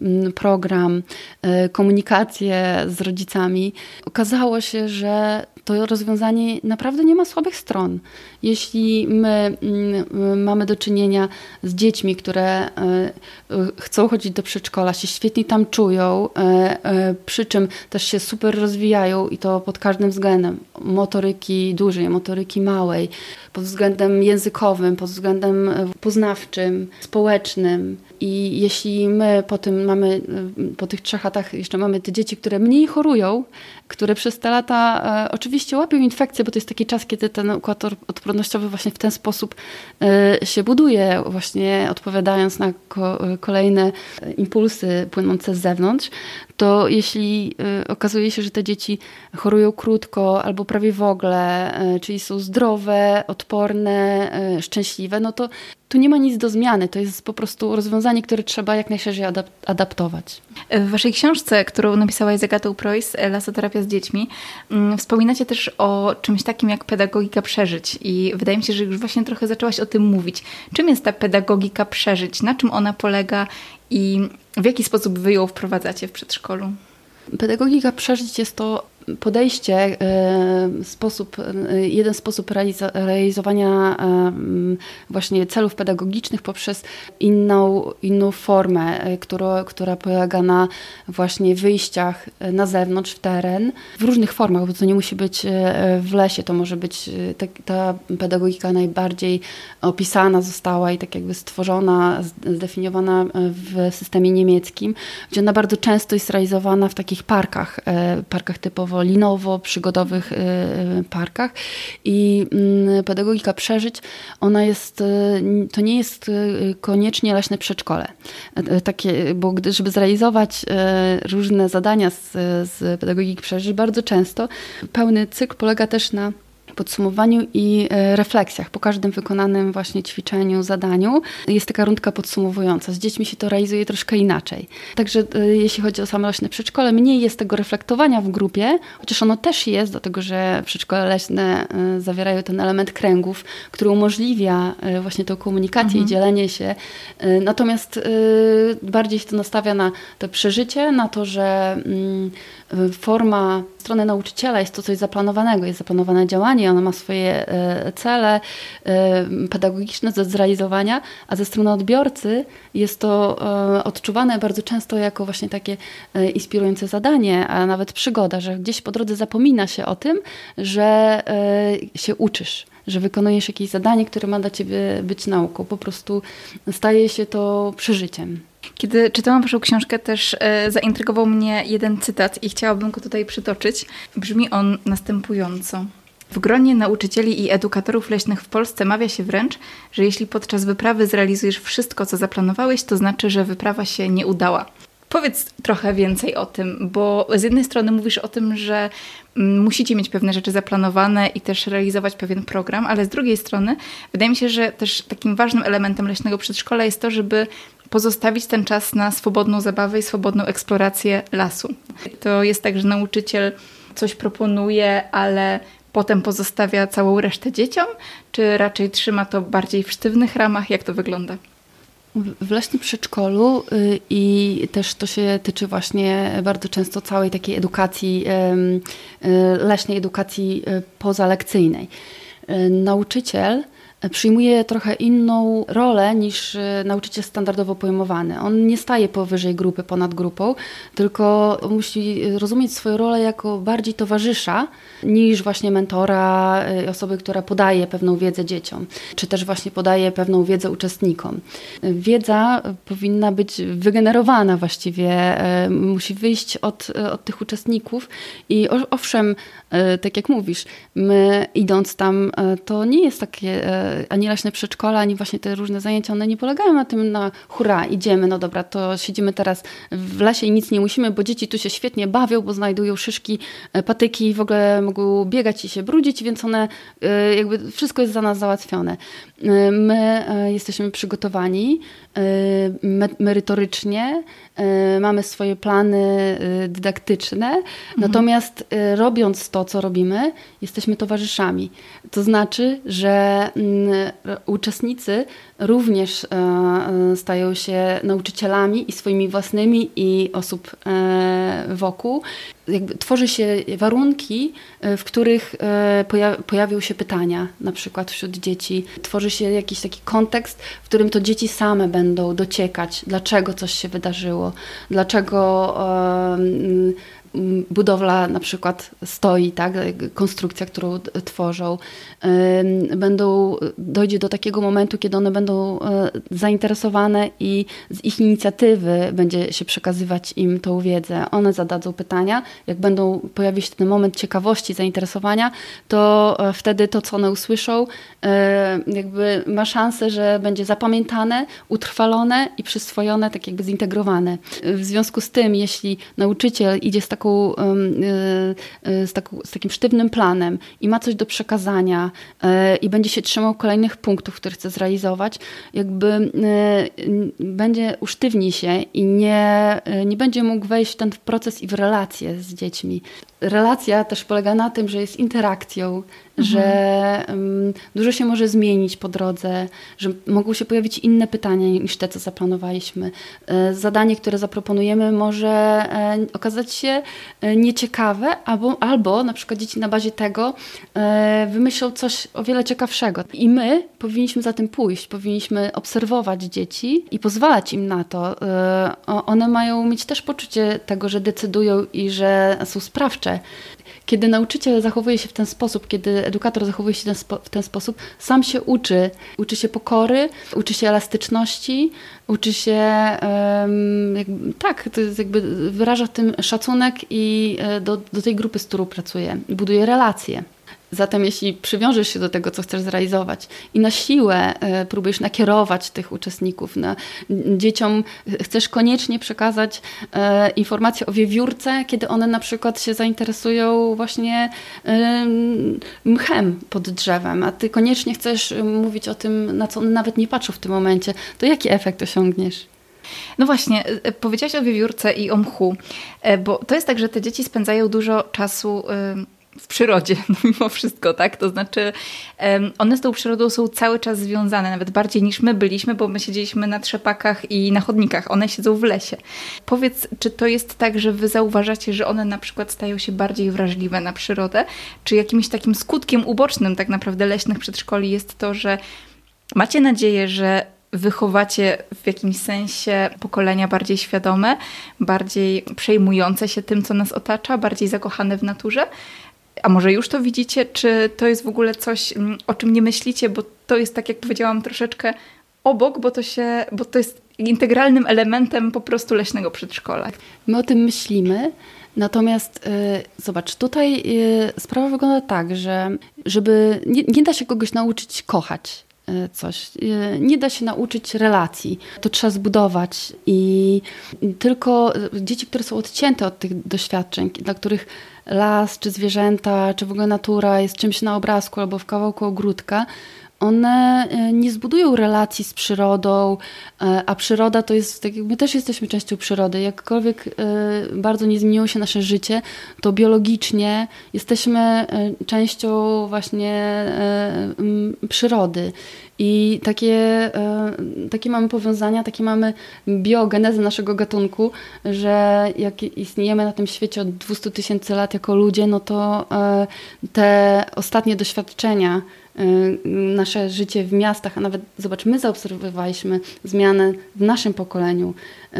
komunikację z rodzicami, okazało się, że to rozwiązanie naprawdę nie ma słabych stron. Jeśli my mamy do czynienia z dziećmi, które chcą chodzić do przedszkola, się świetnie tam czują, przy czym też się super rozwijają i to pod każdym względem. Motoryki dużej, motoryki małej, pod względem językowym, pod względem poznawczym, społecznym. I jeśli my po tych 3 latach jeszcze mamy te dzieci, które mniej chorują, które przez te lata oczywiście łapią infekcje, bo to jest taki czas, kiedy ten układ odpornościowy właśnie w ten sposób się buduje, właśnie odpowiadając na kolejne impulsy płynące z zewnątrz, to jeśli okazuje się, że te dzieci chorują krótko albo prawie w ogóle, czyli są zdrowe, odporne, szczęśliwe, no to tu nie ma nic do zmiany. To jest po prostu rozwiązanie, które trzeba jak najszerzej adaptować. W waszej książce, którą napisałaś z Agatą Preuss, Lasoterapia z dziećmi, wspominacie też o czymś takim jak pedagogika przeżyć. I wydaje mi się, że już właśnie trochę zaczęłaś o tym mówić. Czym jest ta pedagogika przeżyć? Na czym ona polega i w jaki sposób wy ją wprowadzacie w przedszkolu? Pedagogika przeżyć jest to podejście, jeden sposób realizowania właśnie celów pedagogicznych poprzez inną formę, która polega na właśnie wyjściach na zewnątrz, w teren, w różnych formach, bo to nie musi być w lesie, to może być ta pedagogika najbardziej opisana została i tak jakby stworzona, zdefiniowana w systemie niemieckim, gdzie ona bardzo często jest realizowana w takich parkach typowo linowo-przygodowych parkach i pedagogika przeżyć, to nie jest koniecznie leśne przedszkole. Bo żeby zrealizować różne zadania z pedagogiki przeżyć, bardzo często pełny cykl polega też na podsumowaniu i refleksjach. Po każdym wykonanym właśnie ćwiczeniu, zadaniu jest taka rundka podsumowująca. Z dziećmi się to realizuje troszkę inaczej. Także jeśli chodzi o samo leśne przedszkole, mniej jest tego reflektowania w grupie, chociaż ono też jest, dlatego że przedszkole leśne zawierają ten element kręgów, który umożliwia właśnie tę komunikację i dzielenie się. Natomiast bardziej się to nastawia na to przeżycie, na to, że forma strony nauczyciela jest to coś zaplanowanego, jest zaplanowane działanie, ono ma swoje cele pedagogiczne do zrealizowania, a ze strony odbiorcy jest to odczuwane bardzo często jako właśnie takie inspirujące zadanie, a nawet przygoda, że gdzieś po drodze zapomina się o tym, że się uczysz, że wykonujesz jakieś zadanie, które ma dla ciebie być nauką. Po prostu staje się to przeżyciem. Kiedy czytałam waszą książkę, też zaintrygował mnie jeden cytat i chciałabym go tutaj przytoczyć. Brzmi on następująco. W gronie nauczycieli i edukatorów leśnych w Polsce mawia się wręcz, że jeśli podczas wyprawy zrealizujesz wszystko, co zaplanowałeś, to znaczy, że wyprawa się nie udała. Powiedz trochę więcej o tym, bo z jednej strony mówisz o tym, że musicie mieć pewne rzeczy zaplanowane i też realizować pewien program, ale z drugiej strony wydaje mi się, że też takim ważnym elementem leśnego przedszkola jest to, żeby pozostawić ten czas na swobodną zabawę i swobodną eksplorację lasu. To jest tak, że nauczyciel coś proponuje, ale potem pozostawia całą resztę dzieciom, czy raczej trzyma to bardziej w sztywnych ramach? Jak to wygląda? W leśnym przedszkolu i też to się tyczy właśnie bardzo często całej takiej edukacji, leśnej edukacji pozalekcyjnej. Nauczyciel przyjmuje trochę inną rolę niż nauczyciel standardowo pojmowany. On nie staje powyżej grupy, ponad grupą, tylko musi rozumieć swoją rolę jako bardziej towarzysza niż właśnie mentora, osoby, która podaje pewną wiedzę dzieciom, czy też właśnie podaje pewną wiedzę uczestnikom. Wiedza powinna być wygenerowana właściwie, musi wyjść od tych uczestników i owszem, tak jak mówisz, my idąc tam, to nie jest takie ani leśne przedszkola, ani właśnie te różne zajęcia, one nie polegają na tym, hurra, idziemy, no dobra, to siedzimy teraz w lesie i nic nie musimy, bo dzieci tu się świetnie bawią, bo znajdują szyszki, patyki i w ogóle mogą biegać i się brudzić, więc one jakby wszystko jest za nas załatwione. My jesteśmy przygotowani merytorycznie, mamy swoje plany dydaktyczne, natomiast robiąc to, co robimy, jesteśmy towarzyszami. To znaczy, że uczestnicy również stają się nauczycielami i swoimi własnymi, i osób wokół. Jakby tworzy się warunki, w których pojawią się pytania, na przykład wśród dzieci. Tworzy się jakiś taki kontekst, w którym to dzieci same będą dociekać, dlaczego coś się wydarzyło, dlaczego budowla na przykład stoi, tak? Konstrukcja, którą tworzą. Dojdzie do takiego momentu, kiedy one będą zainteresowane i z ich inicjatywy będzie się przekazywać im tą wiedzę. One zadadzą pytania. Jak pojawi się ten moment ciekawości, zainteresowania, to wtedy to, co one usłyszą, jakby ma szansę, że będzie zapamiętane, utrwalone i przyswojone, tak jakby zintegrowane. W związku z tym, jeśli nauczyciel idzie z takim sztywnym planem i ma coś do przekazania i będzie się trzymał kolejnych punktów, które chce zrealizować, jakby usztywni się i nie będzie mógł wejść w ten proces i w relacje z dziećmi. Relacja też polega na tym, że jest interakcją, że dużo się może zmienić po drodze, że mogą się pojawić inne pytania niż te, co zaplanowaliśmy. Zadanie, które zaproponujemy, może okazać się nieciekawe, albo na przykład dzieci na bazie tego wymyślą coś o wiele ciekawszego. I my powinniśmy za tym pójść, powinniśmy obserwować dzieci i pozwalać im na to. One mają mieć też poczucie tego, że decydują i że są sprawcze. Kiedy nauczyciel zachowuje się w ten sposób, kiedy edukator zachowuje się w ten sposób, sam się uczy. Uczy się pokory, uczy się elastyczności, uczy się, to jest jakby wyraża tym szacunek i do tej grupy, z którą pracuje. Buduje relacje. Zatem jeśli przywiążesz się do tego, co chcesz zrealizować i na siłę próbujesz nakierować tych uczestników, dzieciom chcesz koniecznie przekazać informacje o wiewiórce, kiedy one na przykład się zainteresują właśnie mchem pod drzewem, a ty koniecznie chcesz mówić o tym, na co one nawet nie patrzą w tym momencie, to jaki efekt osiągniesz? No właśnie, powiedziałaś o wiewiórce i o mchu, bo to jest tak, że te dzieci spędzają dużo czasu w przyrodzie, mimo wszystko, tak? To znaczy one z tą przyrodą są cały czas związane, nawet bardziej niż my byliśmy, bo my siedzieliśmy na trzepakach i na chodnikach, one siedzą w lesie. Powiedz, czy to jest tak, że wy zauważacie, że one na przykład stają się bardziej wrażliwe na przyrodę, czy jakimś takim skutkiem ubocznym tak naprawdę leśnych przedszkoli jest to, że macie nadzieję, że wychowacie w jakimś sensie pokolenia bardziej świadome, bardziej przejmujące się tym, co nas otacza, bardziej zakochane w naturze? A może już to widzicie? Czy to jest w ogóle coś, o czym nie myślicie? Bo to jest, tak jak powiedziałam, troszeczkę obok, bo to jest integralnym elementem po prostu leśnego przedszkola. My o tym myślimy, natomiast zobacz, tutaj sprawa wygląda tak, że nie da się kogoś nauczyć kochać coś. Nie da się nauczyć relacji. To trzeba zbudować i tylko dzieci, które są odcięte od tych doświadczeń, dla których las, czy zwierzęta, czy w ogóle natura jest czymś na obrazku albo w kawałku ogródka, one nie zbudują relacji z przyrodą, a przyroda to jest, tak jak my też jesteśmy częścią przyrody. Jakkolwiek bardzo nie zmieniło się nasze życie, to biologicznie jesteśmy częścią właśnie przyrody. I takie mamy powiązania, takie mamy biogenezę naszego gatunku, że jak istniejemy na tym świecie od 200 000 lat jako ludzie, no to te ostatnie doświadczenia, nasze życie w miastach, a nawet zobacz, my zaobserwowaliśmy zmianę w naszym pokoleniu,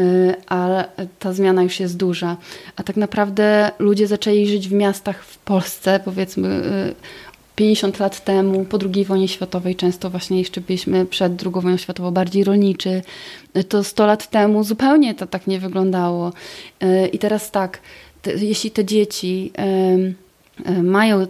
a ta zmiana już jest duża. A tak naprawdę ludzie zaczęli żyć w miastach w Polsce, powiedzmy 50 lat temu, po II wojnie światowej, często właśnie jeszcze byliśmy przed II wojną światową bardziej rolniczy, to 100 lat temu zupełnie to tak nie wyglądało. I teraz tak, jeśli te dzieci mają,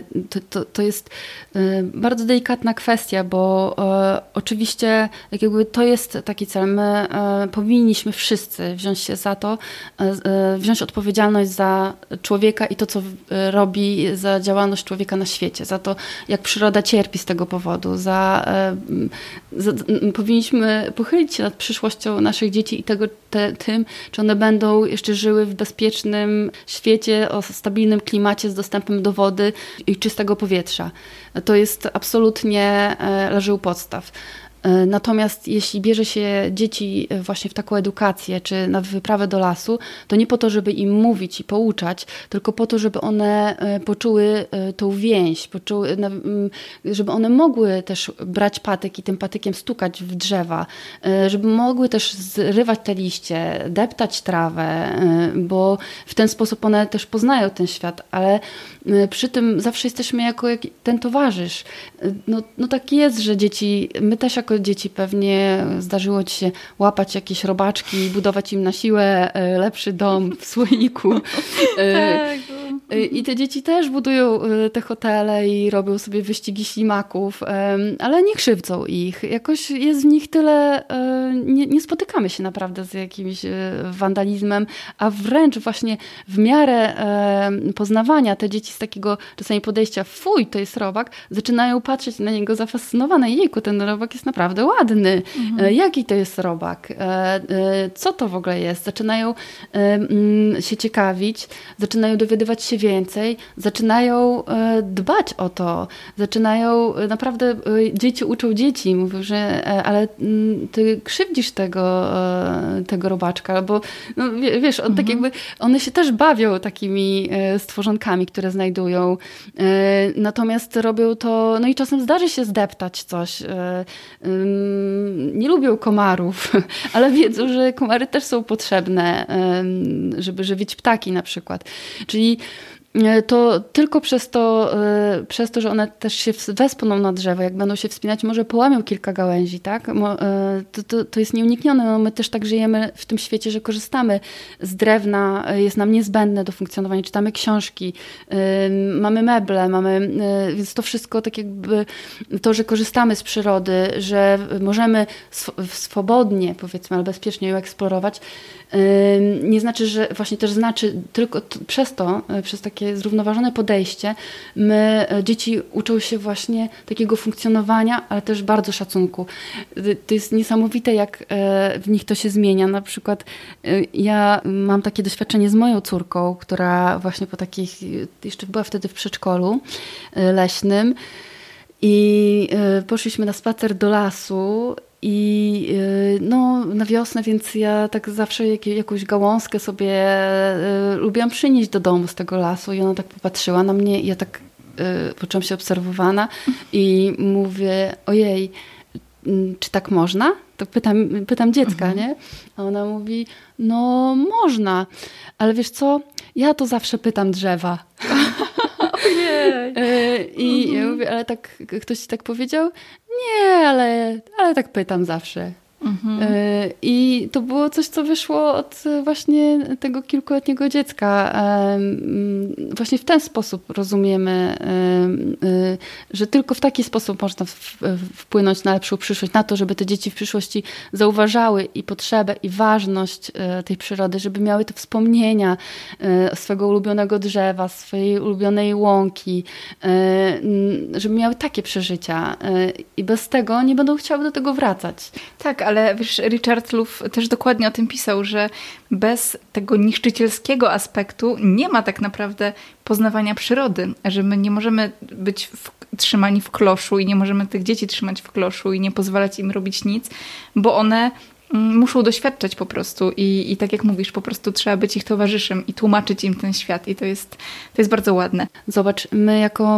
to jest bardzo delikatna kwestia, bo oczywiście jakby to jest taki cel. My powinniśmy wszyscy wziąć się za to, wziąć odpowiedzialność za człowieka i to, co robi, za działalność człowieka na świecie, za to, jak przyroda cierpi z tego powodu. Powinniśmy pochylić się nad przyszłością naszych dzieci i tego, tym, czy one będą jeszcze żyły w bezpiecznym świecie, o stabilnym klimacie z dostępem do wody i czystego powietrza. To jest absolutnie leży u podstaw. Natomiast jeśli bierze się dzieci właśnie w taką edukację, czy na wyprawę do lasu, to nie po to, żeby im mówić i pouczać, tylko po to, żeby one poczuły tą więź, żeby one mogły też brać patyk i tym patykiem stukać w drzewa, żeby mogły też zrywać te liście, deptać trawę, bo w ten sposób one też poznają ten świat, ale przy tym zawsze jesteśmy jako ten towarzysz. No tak jest, że dzieci, my też jako dzieci pewnie zdarzyło ci się łapać jakieś robaczki i budować im na siłę lepszy dom w słoiku. Tak. I te dzieci też budują te hotele i robią sobie wyścigi ślimaków, ale nie krzywdzą ich. Jakoś jest w nich tyle, nie spotykamy się naprawdę z jakimś wandalizmem, a wręcz właśnie w miarę poznawania te dzieci z takiego czasami podejścia, fuj, to jest robak, zaczynają patrzeć na niego zafascynowane. Jejku, ten robak jest naprawdę ładny. Jaki to jest robak? Co to w ogóle jest? Zaczynają się ciekawić, zaczynają dowiadywać się więcej, zaczynają dbać o to, zaczynają naprawdę, dzieci uczą dzieci, mówią, że ale ty krzywdzisz tego robaczka, bo no, wiesz, tak jakby one się też bawią takimi stworzonkami, które znajdują, natomiast robią to, no i czasem zdarzy się zdeptać coś. Nie lubią komarów, ale wiedzą, że komary też są potrzebne, żeby żywić ptaki na przykład. Czyli to tylko przez to, że one też się wespną na drzewo, jak będą się wspinać, może połamią kilka gałęzi, tak? To jest nieuniknione. No, my też tak żyjemy w tym świecie, że korzystamy z drewna, jest nam niezbędne do funkcjonowania, czytamy książki, mamy meble, więc to wszystko tak jakby to, że korzystamy z przyrody, że możemy swobodnie, powiedzmy, ale bezpiecznie ją eksplorować, nie znaczy, że właśnie też znaczy tylko przez takie zrównoważone podejście, dzieci uczą się właśnie takiego funkcjonowania, ale też bardzo szacunku. To jest niesamowite, jak w nich to się zmienia. Na przykład ja mam takie doświadczenie z moją córką, która właśnie po takich, jeszcze była wtedy w przedszkolu leśnym i poszliśmy na spacer do lasu i no, na wiosnę, więc ja tak zawsze jakąś gałązkę sobie lubiłam przynieść do domu z tego lasu i ona tak popatrzyła na mnie i ja tak poczułam się obserwowana i mówię, ojej, czy tak można? To pytam dziecka, nie? A ona mówi, no można, ale wiesz co, ja to zawsze pytam drzewa. I ja mówię, ale tak ktoś ci tak powiedział? Nie, ale tak pytam zawsze. I to było coś, co wyszło od właśnie tego kilkuletniego dziecka. Właśnie w ten sposób rozumiemy, że tylko w taki sposób można wpłynąć na lepszą przyszłość, na to, żeby te dzieci w przyszłości zauważały i potrzebę, i ważność tej przyrody, żeby miały te wspomnienia swego ulubionego drzewa, swojej ulubionej łąki, żeby miały takie przeżycia. I bez tego nie będą chciały do tego wracać. Tak, ale wiesz, Richard Louv też dokładnie o tym pisał, że bez tego niszczycielskiego aspektu nie ma tak naprawdę poznawania przyrody, że my nie możemy być trzymani w kloszu i nie możemy tych dzieci trzymać w kloszu i nie pozwalać im robić nic, bo one muszą doświadczać po prostu i tak jak mówisz, po prostu trzeba być ich towarzyszem i tłumaczyć im ten świat i to jest bardzo ładne. Zobacz, my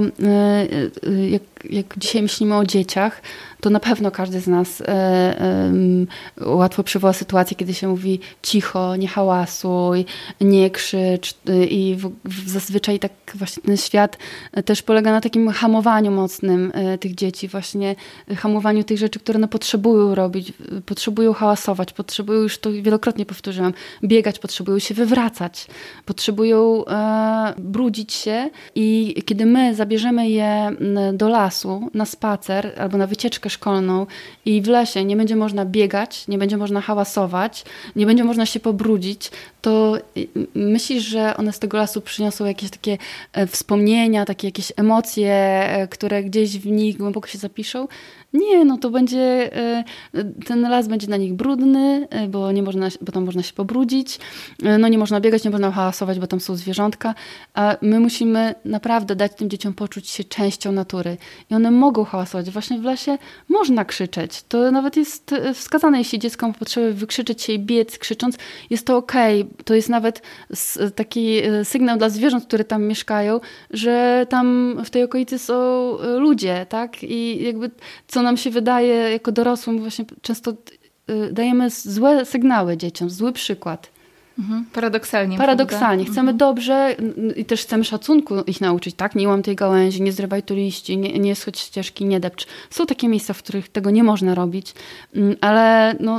jak dzisiaj myślimy o dzieciach, to na pewno każdy z nas łatwo przywoła sytuację, kiedy się mówi cicho, nie hałasuj, nie krzycz i zazwyczaj tak właśnie ten świat też polega na takim hamowaniu mocnym tych dzieci, właśnie hamowaniu tych rzeczy, które one potrzebują robić, potrzebują hałasować, potrzebują, już to wielokrotnie powtórzyłam, biegać, potrzebują się wywracać, potrzebują brudzić się i kiedy my zabierzemy je do lasu na spacer albo na wycieczkę szkolną i w lesie nie będzie można biegać, nie będzie można hałasować, nie będzie można się pobrudzić, to myślisz, że one z tego lasu przyniosą jakieś takie wspomnienia, takie jakieś emocje, które gdzieś w nich głęboko się zapiszą? Nie, no to będzie, ten las będzie dla nich brudny, bo tam można się pobrudzić, no nie można biegać, nie można hałasować, bo tam są zwierzątka, a my musimy naprawdę dać tym dzieciom poczuć się częścią natury. I one mogą hałasować. Właśnie w lesie można krzyczeć. To nawet jest wskazane, jeśli dziecko ma potrzebę wykrzyczeć się i biec krzycząc, jest to okej. To jest nawet taki sygnał dla zwierząt, które tam mieszkają, że tam w tej okolicy są ludzie, tak? I jakby co nam się wydaje jako dorosłym, właśnie często dajemy złe sygnały dzieciom, zły przykład. Paradoksalnie. Paradoksalnie. Chcemy dobrze i też chcemy szacunku ich nauczyć, tak? Nie łam tej gałęzi, nie zrywaj tu liści, nie schodź ścieżki, nie depcz. Są takie miejsca, w których tego nie można robić, ale no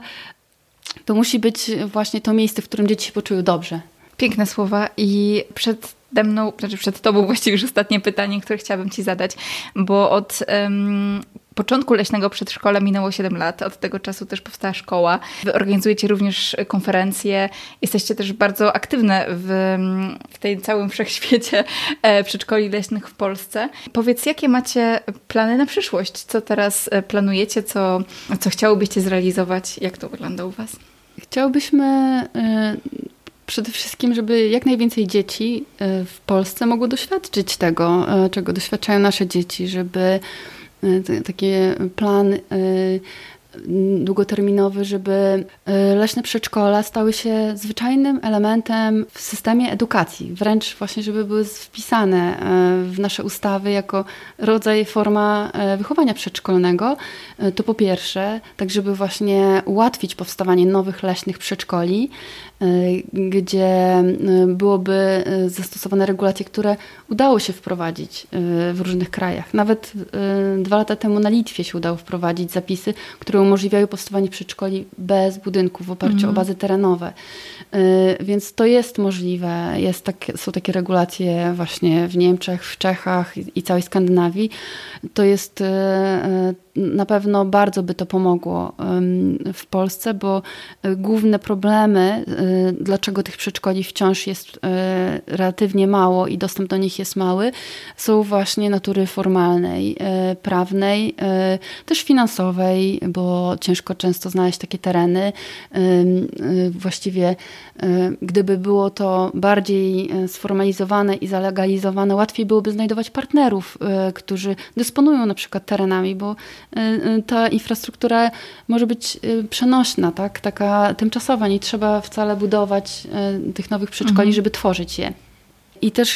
to musi być właśnie to miejsce, w którym dzieci się poczują dobrze. Piękne słowa i przed tobą właściwie już ostatnie pytanie, które chciałabym ci zadać, bo od początku leśnego przedszkola minęło 7 lat. Od tego czasu też powstała szkoła. Wy organizujecie również konferencje. Jesteście też bardzo aktywne w tej całym wszechświecie przedszkoli leśnych w Polsce. Powiedz, jakie macie plany na przyszłość? Co teraz planujecie? Co chciałobyście zrealizować? Jak to wygląda u was? Chciałbyśmy przede wszystkim, żeby jak najwięcej dzieci w Polsce mogło doświadczyć tego, czego doświadczają nasze dzieci, żeby taki plan długoterminowy, żeby leśne przedszkola stały się zwyczajnym elementem w systemie edukacji. Wręcz właśnie, żeby były wpisane w nasze ustawy jako rodzaj, forma wychowania przedszkolnego. To po pierwsze, tak żeby właśnie ułatwić powstawanie nowych leśnych przedszkoli, gdzie byłoby zastosowane regulacje, które udało się wprowadzić w różnych krajach. Nawet 2 lata temu na Litwie się udało wprowadzić zapisy, które umożliwiają powstawanie przedszkoli bez budynków w oparciu o bazy terenowe. Więc to jest możliwe. Są takie regulacje właśnie w Niemczech, w Czechach i całej Skandynawii. To jest na pewno bardzo by to pomogło w Polsce, bo główne problemy, dlaczego tych przedszkoli wciąż jest relatywnie mało i dostęp do nich jest mały, są właśnie natury formalnej, prawnej, też finansowej, bo ciężko często znaleźć takie tereny. Właściwie gdyby było to bardziej sformalizowane i zalegalizowane, łatwiej byłoby znajdować partnerów, którzy dysponują na przykład terenami, bo ta infrastruktura może być przenośna, tak? Taka tymczasowa. Nie trzeba wcale budować tych nowych przedszkoli, żeby tworzyć je. I też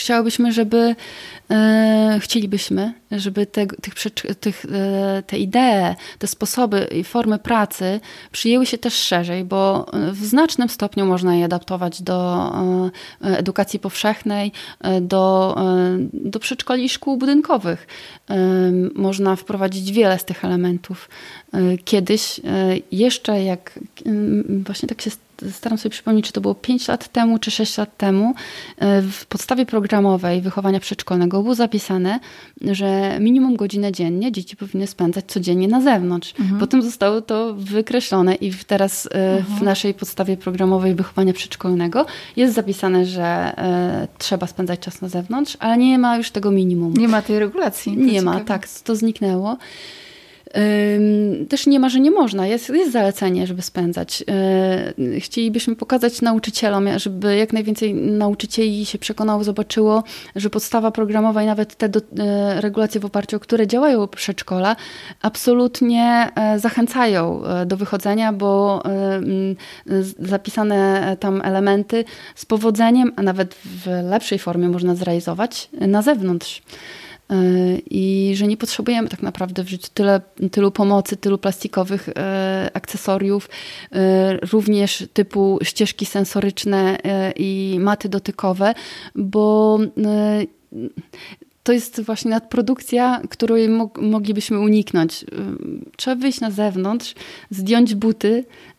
chcielibyśmy, żeby te idee, te sposoby i formy pracy przyjęły się też szerzej, bo w znacznym stopniu można je adaptować do edukacji powszechnej, do przedszkoli i szkół budynkowych. Można wprowadzić wiele z tych elementów. Kiedyś jeszcze właśnie tak się staram sobie przypomnieć, czy to było 5 lat temu, czy 6 lat temu, w podstawie programowej wychowania przedszkolnego było zapisane, że minimum godzinę dziennie dzieci powinny spędzać codziennie na zewnątrz. Potem zostało to wykreślone i teraz w naszej podstawie programowej wychowania przedszkolnego jest zapisane, że trzeba spędzać czas na zewnątrz, ale nie ma już tego minimum. Nie ma tej regulacji. Nie ma, tak, to zniknęło. Też nie ma, że nie można. Jest zalecenie, żeby spędzać. Chcielibyśmy pokazać nauczycielom, żeby jak najwięcej nauczycieli się przekonało, zobaczyło, że podstawa programowa i nawet te regulacje w oparciu o które działają przedszkola absolutnie zachęcają do wychodzenia, bo zapisane tam elementy z powodzeniem, a nawet w lepszej formie można zrealizować na zewnątrz. I że nie potrzebujemy tak naprawdę w życiu tylu pomocy, tylu plastikowych akcesoriów, również typu ścieżki sensoryczne i maty dotykowe, bo to jest właśnie nadprodukcja, której moglibyśmy uniknąć. Trzeba wyjść na zewnątrz, zdjąć buty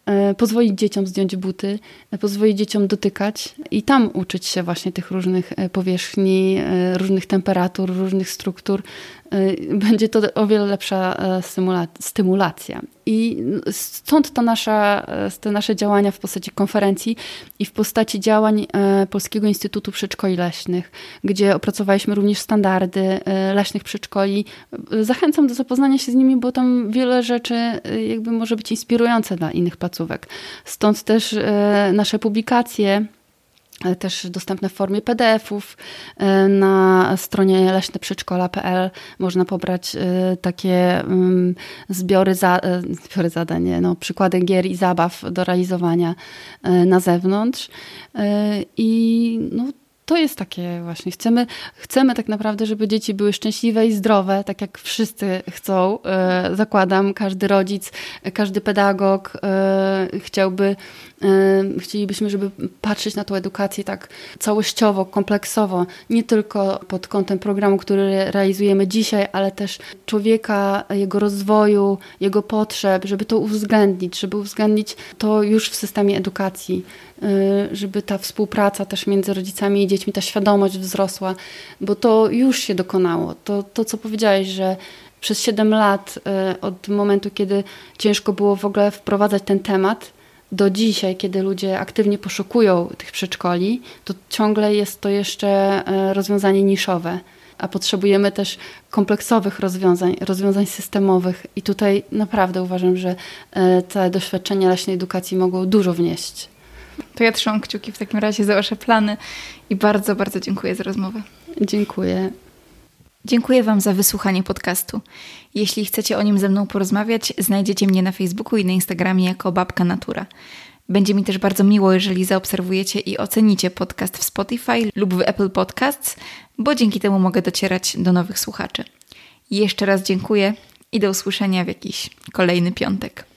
pozwolić dzieciom zdjąć buty, pozwolić dzieciom dotykać i tam uczyć się właśnie tych różnych powierzchni, różnych temperatur, różnych struktur. Będzie to o wiele lepsza stymulacja. I stąd te nasze działania w postaci konferencji i w postaci działań Polskiego Instytutu Przedszkoli Leśnych, gdzie opracowaliśmy również standardy leśnych przedszkoli. Zachęcam do zapoznania się z nimi, bo tam wiele rzeczy jakby może być inspirujące dla innych placówek. Stąd też nasze publikacje, też dostępne w formie PDF-ów. Na stronie leśneprzedszkola.pl można pobrać takie zbiory zadań, przykłady gier i zabaw do realizowania na zewnątrz. I to jest takie właśnie. Chcemy tak naprawdę, żeby dzieci były szczęśliwe i zdrowe, tak jak wszyscy chcą. Zakładam, każdy rodzic, każdy pedagog chcielibyśmy, żeby patrzeć na tą edukację tak całościowo, kompleksowo, nie tylko pod kątem programu, który realizujemy dzisiaj, ale też człowieka, jego rozwoju, jego potrzeb, żeby to uwzględnić to już w systemie edukacji, żeby ta współpraca też między rodzicami i dziećmi, ta świadomość wzrosła, bo to już się dokonało. To co powiedziałeś, że przez 7 lat od momentu, kiedy ciężko było w ogóle wprowadzać ten temat, do dzisiaj, kiedy ludzie aktywnie poszukują tych przedszkoli, to ciągle jest to jeszcze rozwiązanie niszowe, a potrzebujemy też kompleksowych rozwiązań systemowych i tutaj naprawdę uważam, że te doświadczenia leśnej edukacji mogą dużo wnieść. To ja trzymam kciuki w takim razie za wasze plany i bardzo, bardzo dziękuję za rozmowę. Dziękuję. Dziękuję wam za wysłuchanie podcastu. Jeśli chcecie o nim ze mną porozmawiać, znajdziecie mnie na Facebooku i na Instagramie jako Babka Natura. Będzie mi też bardzo miło, jeżeli zaobserwujecie i ocenicie podcast w Spotify lub w Apple Podcasts, bo dzięki temu mogę docierać do nowych słuchaczy. Jeszcze raz dziękuję i do usłyszenia w jakiś kolejny piątek.